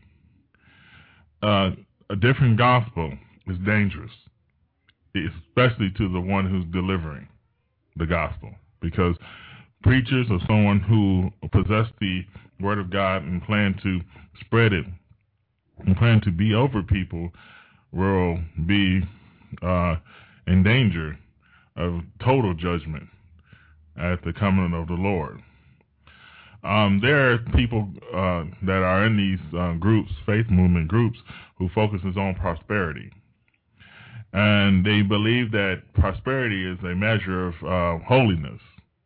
A different gospel is dangerous, especially to the one who's delivering the gospel, because preachers or someone who possess the word of God and plan to spread it and plan to be over people will be in danger of total judgment at the coming of the Lord. There are people that are in these groups, faith movement groups, who focuses on prosperity. And they believe that prosperity is a measure of holiness.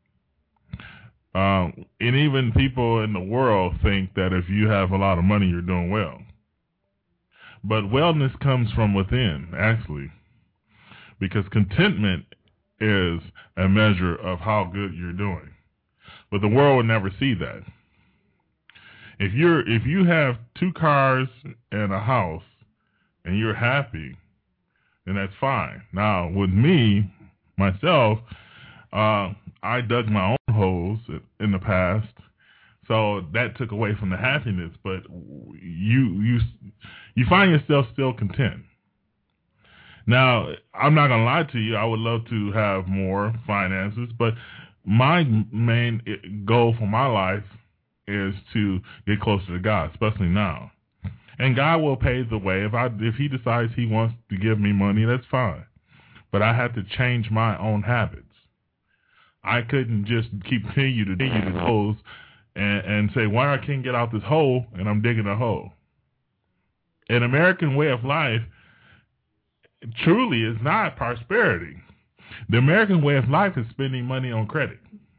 And even people in the world think that if you have a lot of money, you're doing well. But wellness comes from within, actually, because contentment is a measure of how good you're doing. But the world would never see that. If you have 2 cars and a house and you're happy, then that's fine. Now, with me, myself, I dug my own holes in the past, so that took away from the happiness. But you find yourself still content. Now, I'm not going to lie to you. I would love to have more finances, but my main goal for my life is to get closer to God, especially now. And God will pave the way. If He decides He wants to give me money, that's fine. But I have to change my own habits. I couldn't just continue to dig holes and say, why I can't get out this hole, and I'm digging a hole. An American way of life truly is not prosperity. The American way of life is spending money on credit.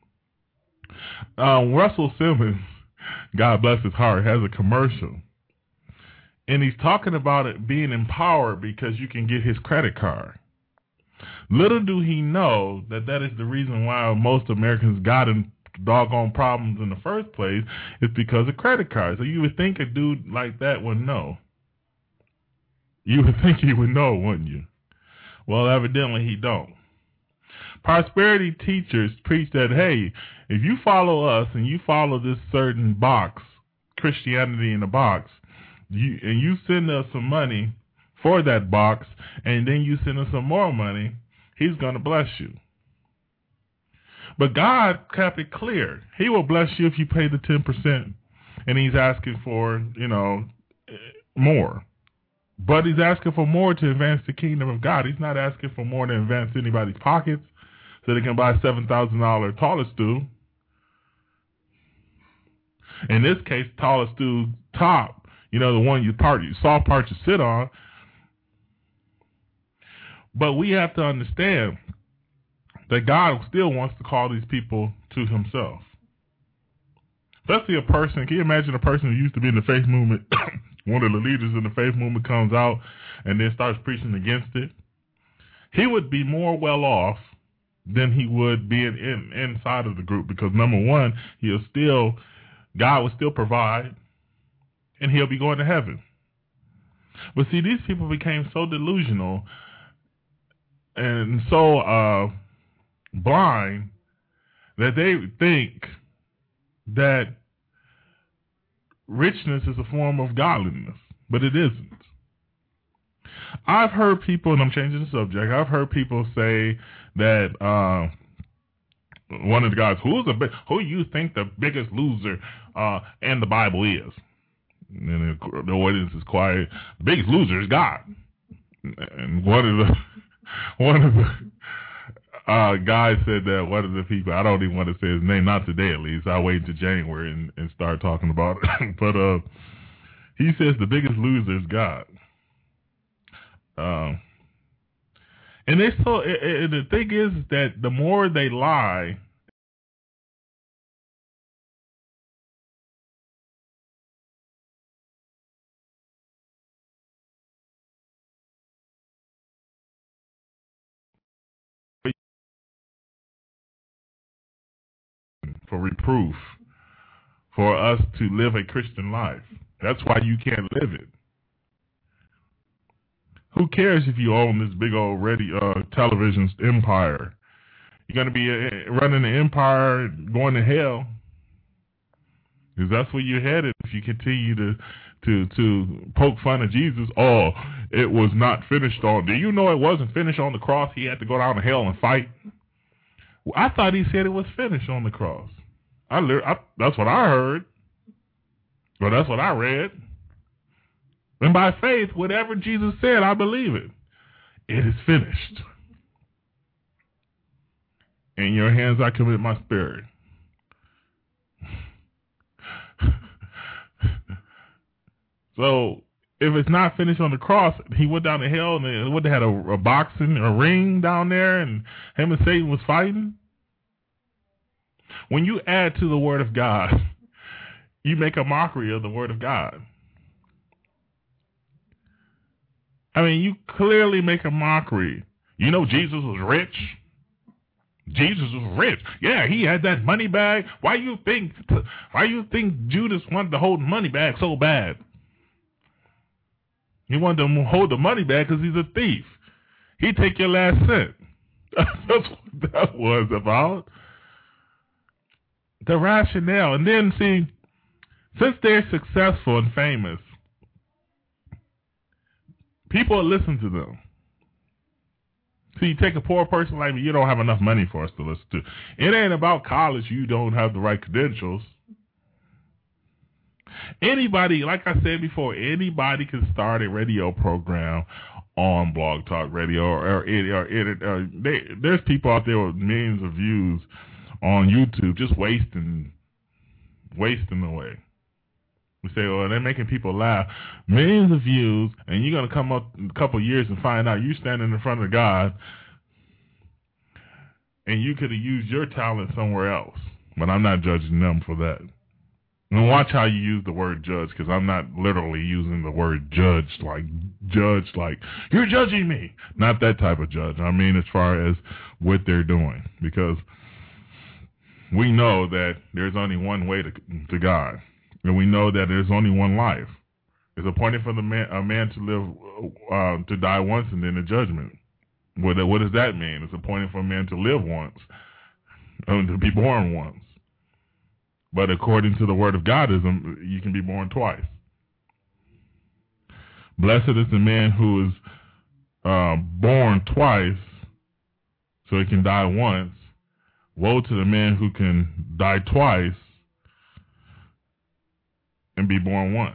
Russell Simmons, God bless his heart, has a commercial. And he's talking about it being empowered because you can get his credit card. Little do he know that that is the reason why most Americans got in doggone problems in the first place, is because of credit cards. So you would think a dude like that would know. You would think he would know, wouldn't you? Well, evidently he don't. Prosperity teachers preach that, hey, if you follow us and you follow this certain box, Christianity in a box, and you send us some money for that box, and then you send us some more money, He's going to bless you. But God kept it clear. He will bless you if you pay the 10%, and He's asking for, more. But He's asking for more to advance the kingdom of God. He's not asking for more to advance anybody's pockets so they can buy a $7,000 taller stool. In this case, taller stool top, the one soft part you sit on. But we have to understand that God still wants to call these people to Himself. Especially a person, can you imagine a person who used to be in the faith movement, one of the leaders in the faith movement comes out and then starts preaching against it? He would be more well off than he would be inside of the group, because number one, God will still provide, and he'll be going to heaven. But see, these people became so delusional and so blind that they think that richness is a form of godliness, but it isn't. I've heard people, and I'm changing the subject, I've heard people say that one of the guys, who you think the biggest loser in the Bible is? And the audience is quiet. The biggest loser is God. And one of the guys said that one of the people, I don't even want to say his name, not today at least, I'll wait until January and start talking about it. But he says the biggest loser is God. And the thing is that the more they lie, for reproof, for us to live a Christian life. That's why you can't live it. Who cares if you own this big old television empire? You're going to be running an empire going to hell, because that's where you're headed if you continue to poke fun of Jesus. Oh, it was not finished on. Do you know it wasn't finished on the cross? He had to go down to hell and fight. Well, I thought he said it was finished on the cross. That's what I heard. Well, that's what I read. And by faith, whatever Jesus said, I believe it. It is finished. In your hands I commit my spirit. So, if it's not finished on the cross, he went down to hell and they would have had a boxing, a ring down there, and him and Satan was fighting. When you add to the Word of God, you make a mockery of the Word of God. I mean, you clearly make a mockery. You know Jesus was rich. Jesus was rich. Yeah, he had that money bag. Why you think Judas wanted to hold the money bag so bad? He wanted to hold the money bag because he's a thief. He'd take your last cent. That's what that was about. The rationale. And then, see, since they're successful and famous, people listen to them. See, you take a poor person like me, you don't have enough money for us to listen to. It ain't about college. You don't have the right credentials. Anybody, like I said before, anybody can start a radio program on Blog Talk Radio, there's people out there with millions of views on YouTube just wasting away. We say, well, they're making people laugh. Millions of views, and you're going to come up in a couple of years and find out you standing in front of God, and you could have used your talent somewhere else. But I'm not judging them for that. And watch how you use the word judge, because I'm not literally using the word judge like you're judging me. Not that type of judge. I mean as far as what they're doing, because we know that there's only one way to God. And we know that there's only one life. It's appointed for a man to live, to die once and then the judgment. What does that mean? It's appointed for a man to live once, to be born once. But according to the Word of Godism, you can be born twice. Blessed is the man who is born twice, so he can die once. Woe to the man who can die twice and be born once.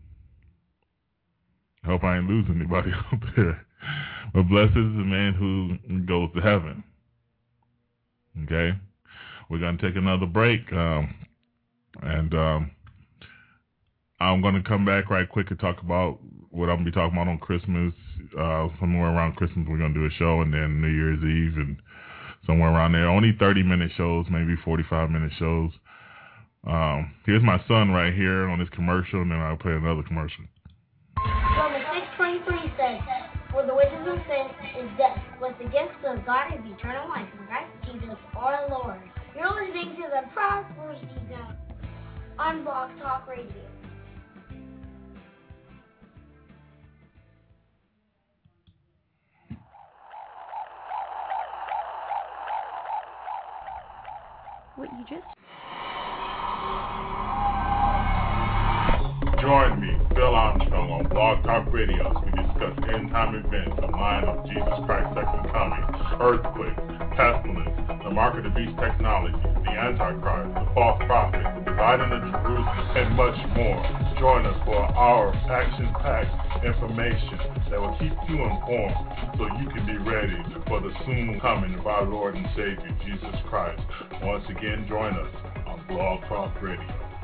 I hope I ain't losing anybody out there. But blessed is the man who goes to heaven. Okay? We're going to take another break. And I'm going to come back right quick and talk about what I'm going to be talking about on Christmas. Somewhere around Christmas, we're going to do a show, and then New Year's Eve, and somewhere around there. Only 30-minute shows, maybe 45-minute shows. Here's my son right here on this commercial, and then I'll play another commercial. Romans 6:23 says, "For the wages of sin is death, but the gift of God is eternal life in Christ Jesus our Lord." You're listening to the Prosperity Zone on Blog Talk Radio. What you just... Join me, Phil Armstrong, on Blog Talk Radio as we discuss end-time events, the mind of Jesus Christ's second coming, earthquakes, pestilence, the mark of the beast technology, the Antichrist, the false prophet, the dividing of Jerusalem, and much more. Join us for our action-packed information that will keep you informed so you can be ready for the soon coming of our Lord and Savior, Jesus Christ. Once again, join us on Blog Talk Radio.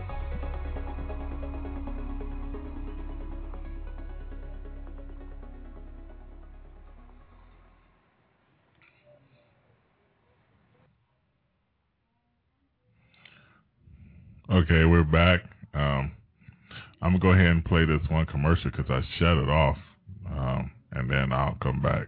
Okay, we're back. I'm going to go ahead and play this one commercial because I shut it off, and then I'll come back.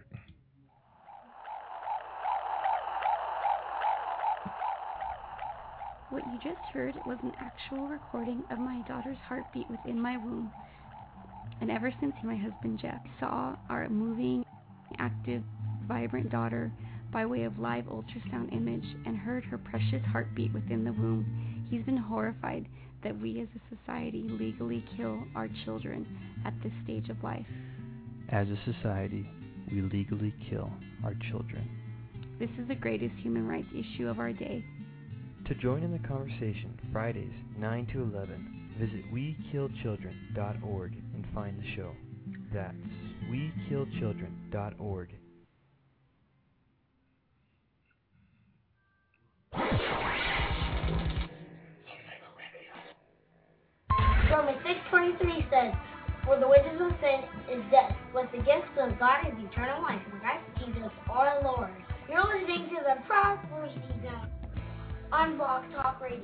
What you just heard was an actual recording of my daughter's heartbeat within my womb. And ever since my husband Jeff saw our moving, active, vibrant daughter by way of live ultrasound image and heard her precious heartbeat within the womb, he's been horrified that we as a society legally kill our children at this stage of life. As a society, we legally kill our children. This is the greatest human rights issue of our day. To join in the conversation, Fridays, 9 to 11, visit WeKillChildren.org and find the show. That's WeKillChildren.org. Romans 6:23 says, "For the wages of sin is death, but the gift of God is eternal life in Christ Jesus our Lord." You're listening to the Prophecy Zone on Blog Talk Radio.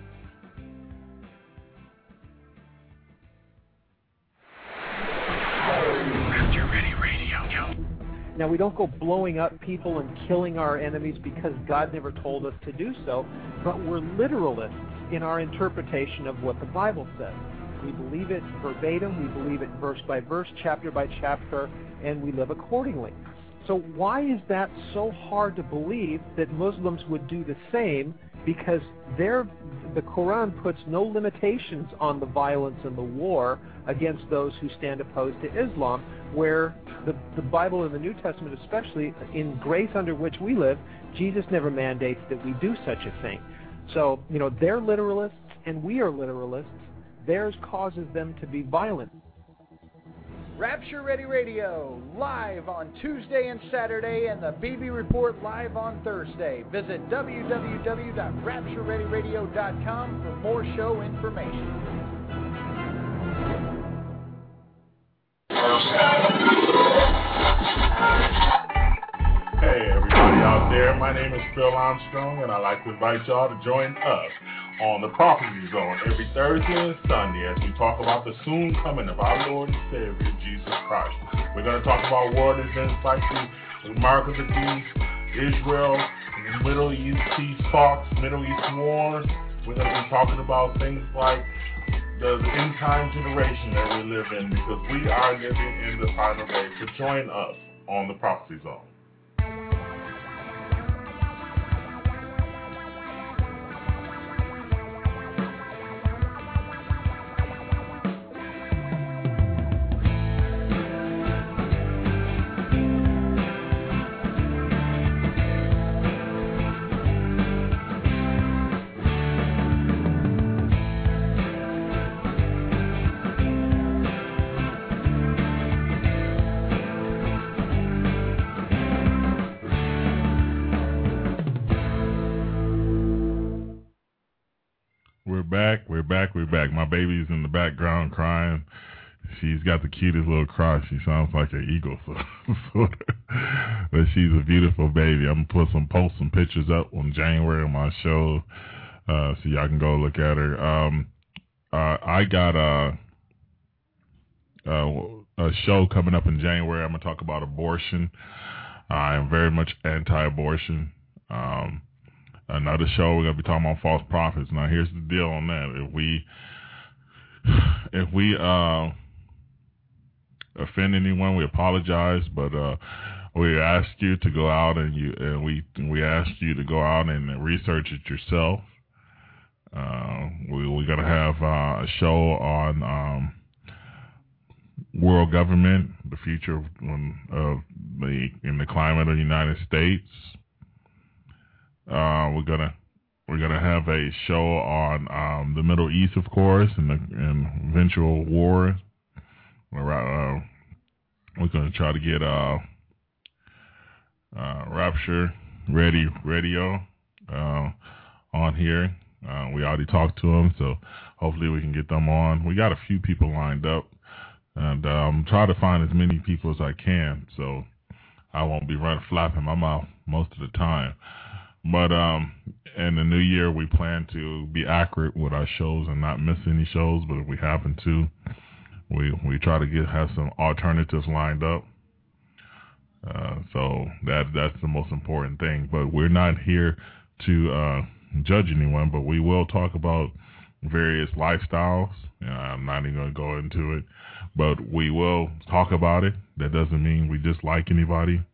Rapture Ready Radio. Now, we don't go blowing up people and killing our enemies because God never told us to do so, but we're literalists in our interpretation of what the Bible says. We believe it verbatim, we believe it verse by verse, chapter by chapter, and we live accordingly. So why is that so hard to believe that Muslims would do the same? Because the Quran puts no limitations on the violence and the war against those who stand opposed to Islam, where the Bible and the New Testament especially, in grace under which we live, Jesus never mandates that we do such a thing. So, they're literalists and we are literalists. Theirs causes them to be violent. Rapture Ready Radio, live on Tuesday and Saturday, and the BB Report live on Thursday. Visit www.rapturereadyradio.com for more show information. Hey everybody out there, my name is Phil Armstrong, and I'd like to invite y'all to join us on the Prophecy Zone every Thursday and Sunday as we talk about the soon coming of our Lord and Savior, Jesus Christ. We're going to talk about world events like the Mark of the Beast, Israel, Middle East peace talks, Middle East wars. We're going to be talking about things like the end time generation that we live in, because we are living in the final days. So join us on the Prophecy Zone. We're back. My baby's in the background crying. She's got the cutest little cry. She sounds like an eagle, but she's a beautiful baby. I'm gonna post some pictures up on January on my show, so y'all can go look at her. I got a show coming up in January. I'm gonna talk about abortion. I am very much anti-abortion. Another show, we're going to be talking about false prophets. Now, here's the deal on that. If we offend anyone, we apologize, but we ask you to go out and we ask you to go out and research it yourself. We're going to have a show on world government, the future of the climate of the United States. We're gonna have a show on the Middle East, of course, and eventual war. We're gonna try to get Rapture Ready Radio on here. We already talked to them, so hopefully we can get them on. We got a few people lined up, and try to find as many people as I can, so I won't be flapping my mouth most of the time. But in the new year, we plan to be accurate with our shows and not miss any shows. But if we happen to, we try to have some alternatives lined up. So that's the most important thing. But we're not here to judge anyone, but we will talk about various lifestyles. I'm not even going to go into it, but we will talk about it. That doesn't mean we dislike anybody.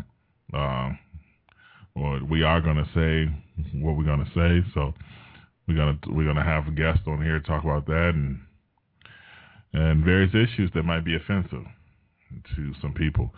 Or we are going to say what we're going to say. So we're gonna have a guest on here to talk about that and various issues that might be offensive to some people.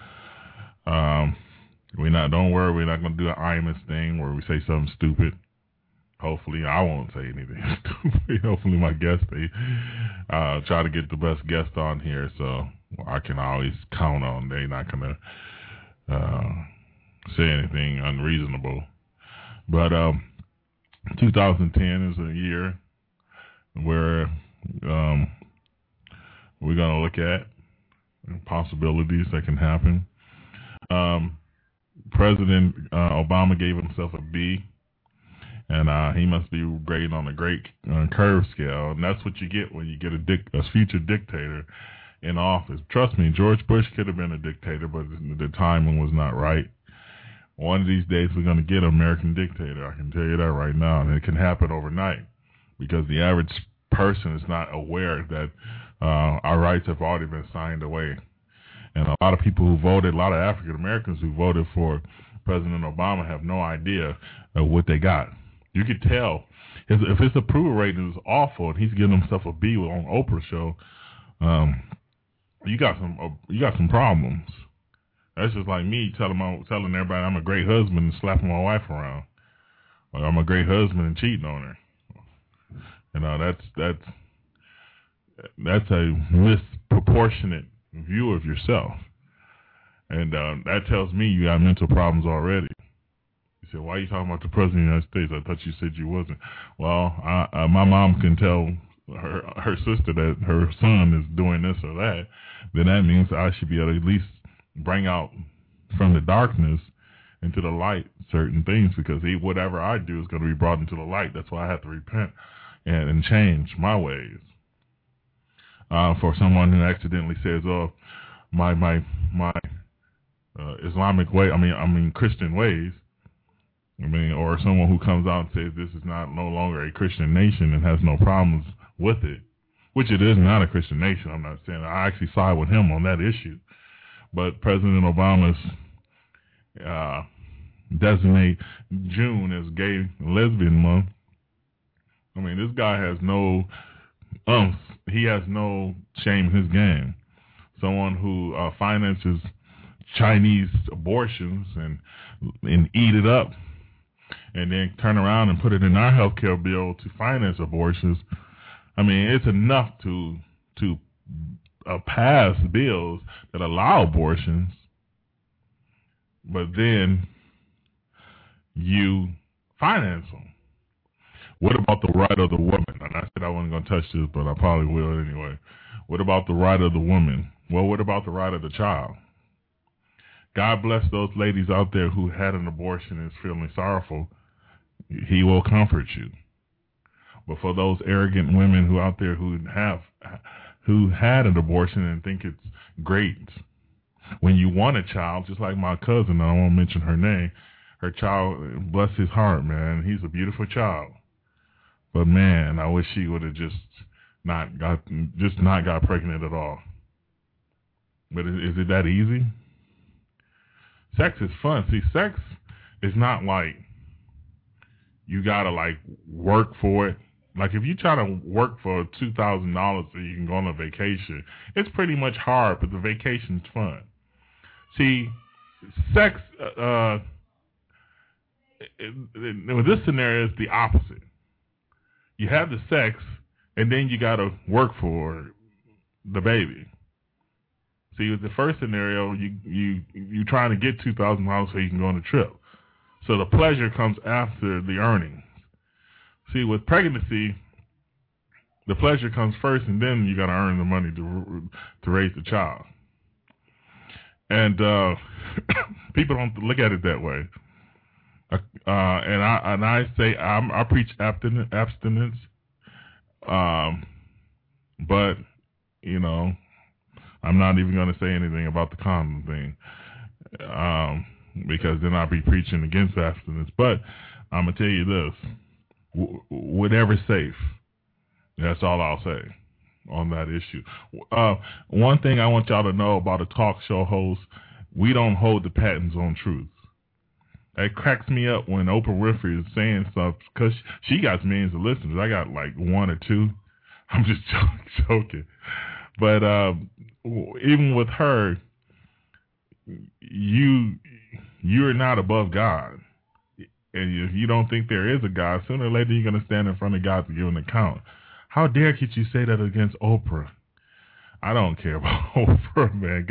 Don't worry, we're not going to do an Imus thing where we say something stupid. Hopefully, I won't say anything stupid. Hopefully, my guest, they try to get the best guest on here, so I can always count on they're not going to say anything unreasonable. But 2010 is a year where we're going to look at possibilities that can happen. President Obama gave himself a B, and he must be graded on a great curve scale, and that's what you get when you get a future dictator in office. Trust me, George Bush could have been a dictator, but the timing was not right. One of these days we're going to get an American dictator. I can tell you that right now, and it can happen overnight because the average person is not aware that our rights have already been signed away. And a lot of people who voted, a lot of African Americans who voted for President Obama have no idea of what they got. You could tell if his approval rating is awful and he's giving himself a B on Oprah show, you got some problems. That's just like me telling everybody I'm a great husband and slapping my wife around, or I'm a great husband and cheating on her. You know, that's a misproportionate view of yourself, and that tells me you got mental problems already. You said, why are you talking about the President of the United States? I thought you said you wasn't. Well, my mom can tell her sister that her son is doing this or that, then that means I should be able to at least bring out from the darkness into the light certain things, because whatever I do is going to be brought into the light. That's why I have to repent and change my ways. For someone who accidentally says, "Oh, my Islamic way," I mean Christian ways, or someone who comes out and says this is no longer a Christian nation and has no problems with it, which it is not a Christian nation. I'm not saying I actually side with him on that issue, but President Obama's designate June as Gay and Lesbian Month. I mean, this guy has no he has no shame in his game. Someone who finances Chinese abortions and eat it up, and then turn around and put it in our health care bill to finance abortions. I mean, it's enough to pass bills that allow abortions, but then you finance them. What about the right of the woman? And I said I wasn't going to touch this, but I probably will anyway. What about the right of the woman? Well, what about the right of the child? God bless those ladies out there who had an abortion and is feeling sorrowful. He will comfort you. But for those arrogant women who out there who had an abortion and think it's great, when you want a child, just like my cousin, I won't mention her name, her child, bless his heart, man, he's a beautiful child. But man, I wish she would have just not got pregnant at all. But is it that easy? Sex is fun. See, sex is not like you gotta like work for it. Like if you try to work for $2,000 so you can go on a vacation, it's pretty much hard, but the vacation's fun. See, sex, with this scenario, is the opposite. You have the sex, and then you got to work for the baby. See, with the first scenario, you trying to get $2,000 so you can go on a trip. So the pleasure comes after the earnings. See, with pregnancy, the pleasure comes first, and then you got to earn the money to raise the child. And people don't look at it that way. And I say I preach abstinence, but you know, I'm not even going to say anything about the condom thing, because then I'll be preaching against abstinence. But I'm gonna tell you this: whatever's safe. That's all I'll say on that issue. One thing I want y'all to know about a talk show host, we don't hold the patents on truth. It cracks me up when Oprah Winfrey is saying stuff, because she got millions of listeners. I got like one or two. I'm just joking. But even with her, you're not above God. And if you don't think there is a God, sooner or later you're going to stand in front of God to give an account. How dare could you say that against Oprah? I don't care about Oprah, man.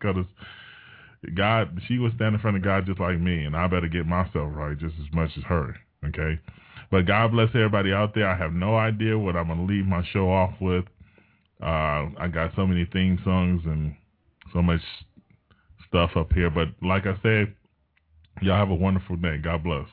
God, she was standing in front of God just like me, and I better get myself right just as much as her, okay? But God bless everybody out there. I have no idea what I'm going to leave my show off with. I got so many theme songs and so much stuff up here. But like I said, y'all have a wonderful day. God bless.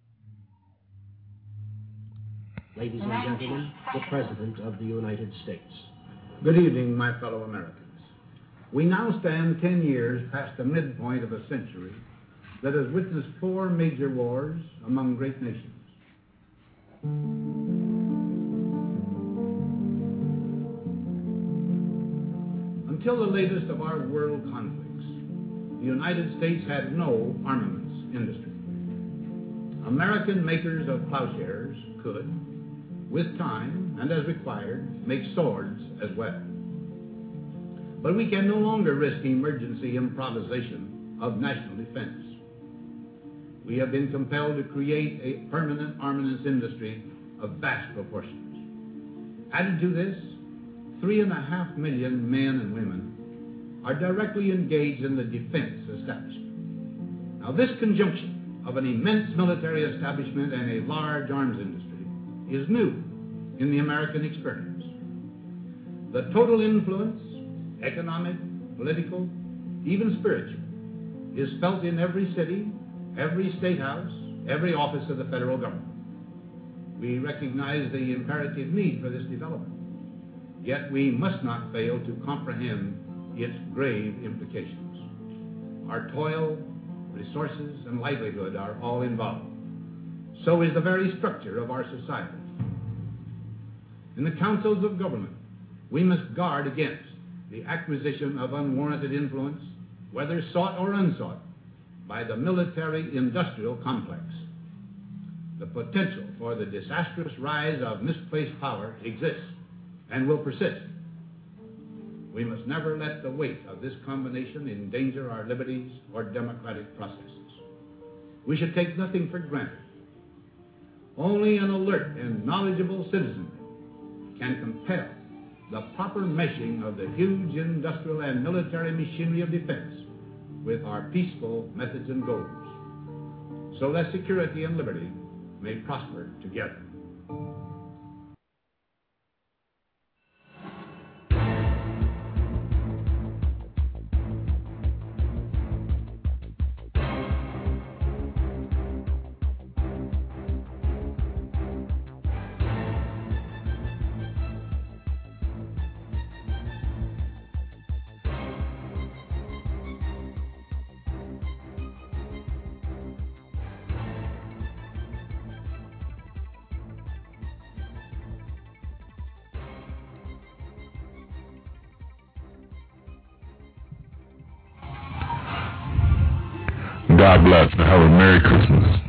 Ladies and gentlemen, the President of the United States. Good evening, my fellow Americans. We now stand 10 years past the midpoint of a century that has witnessed 4 major wars among great nations. Until the latest of our world conflicts, the United States had no armaments industry. American makers of plowshares could, with time and as required, make swords as well. But we can no longer risk emergency improvisation of national defense. We have been compelled to create a permanent armaments industry of vast proportions. Added to this, 3.5 million men and women are directly engaged in the defense establishment. Now, this conjunction of an immense military establishment and a large arms industry is new in the American experience. The total influence, economic, political, even spiritual, is felt in every city, every state house, every office of the federal government. We recognize the imperative need for this development, yet we must not fail to comprehend its grave implications. Our toil, resources, and livelihood are all involved. So is the very structure of our society. In the councils of government, we must guard against the acquisition of unwarranted influence, whether sought or unsought, by the military-industrial complex. The potential for the disastrous rise of misplaced power exists and will persist. We must never let the weight of this combination endanger our liberties or democratic processes. We should take nothing for granted. Only an alert and knowledgeable citizenry can compel the proper meshing of the huge industrial and military machinery of defense with our peaceful methods and goals, so that security and liberty may prosper together. God bless and have a Merry Christmas.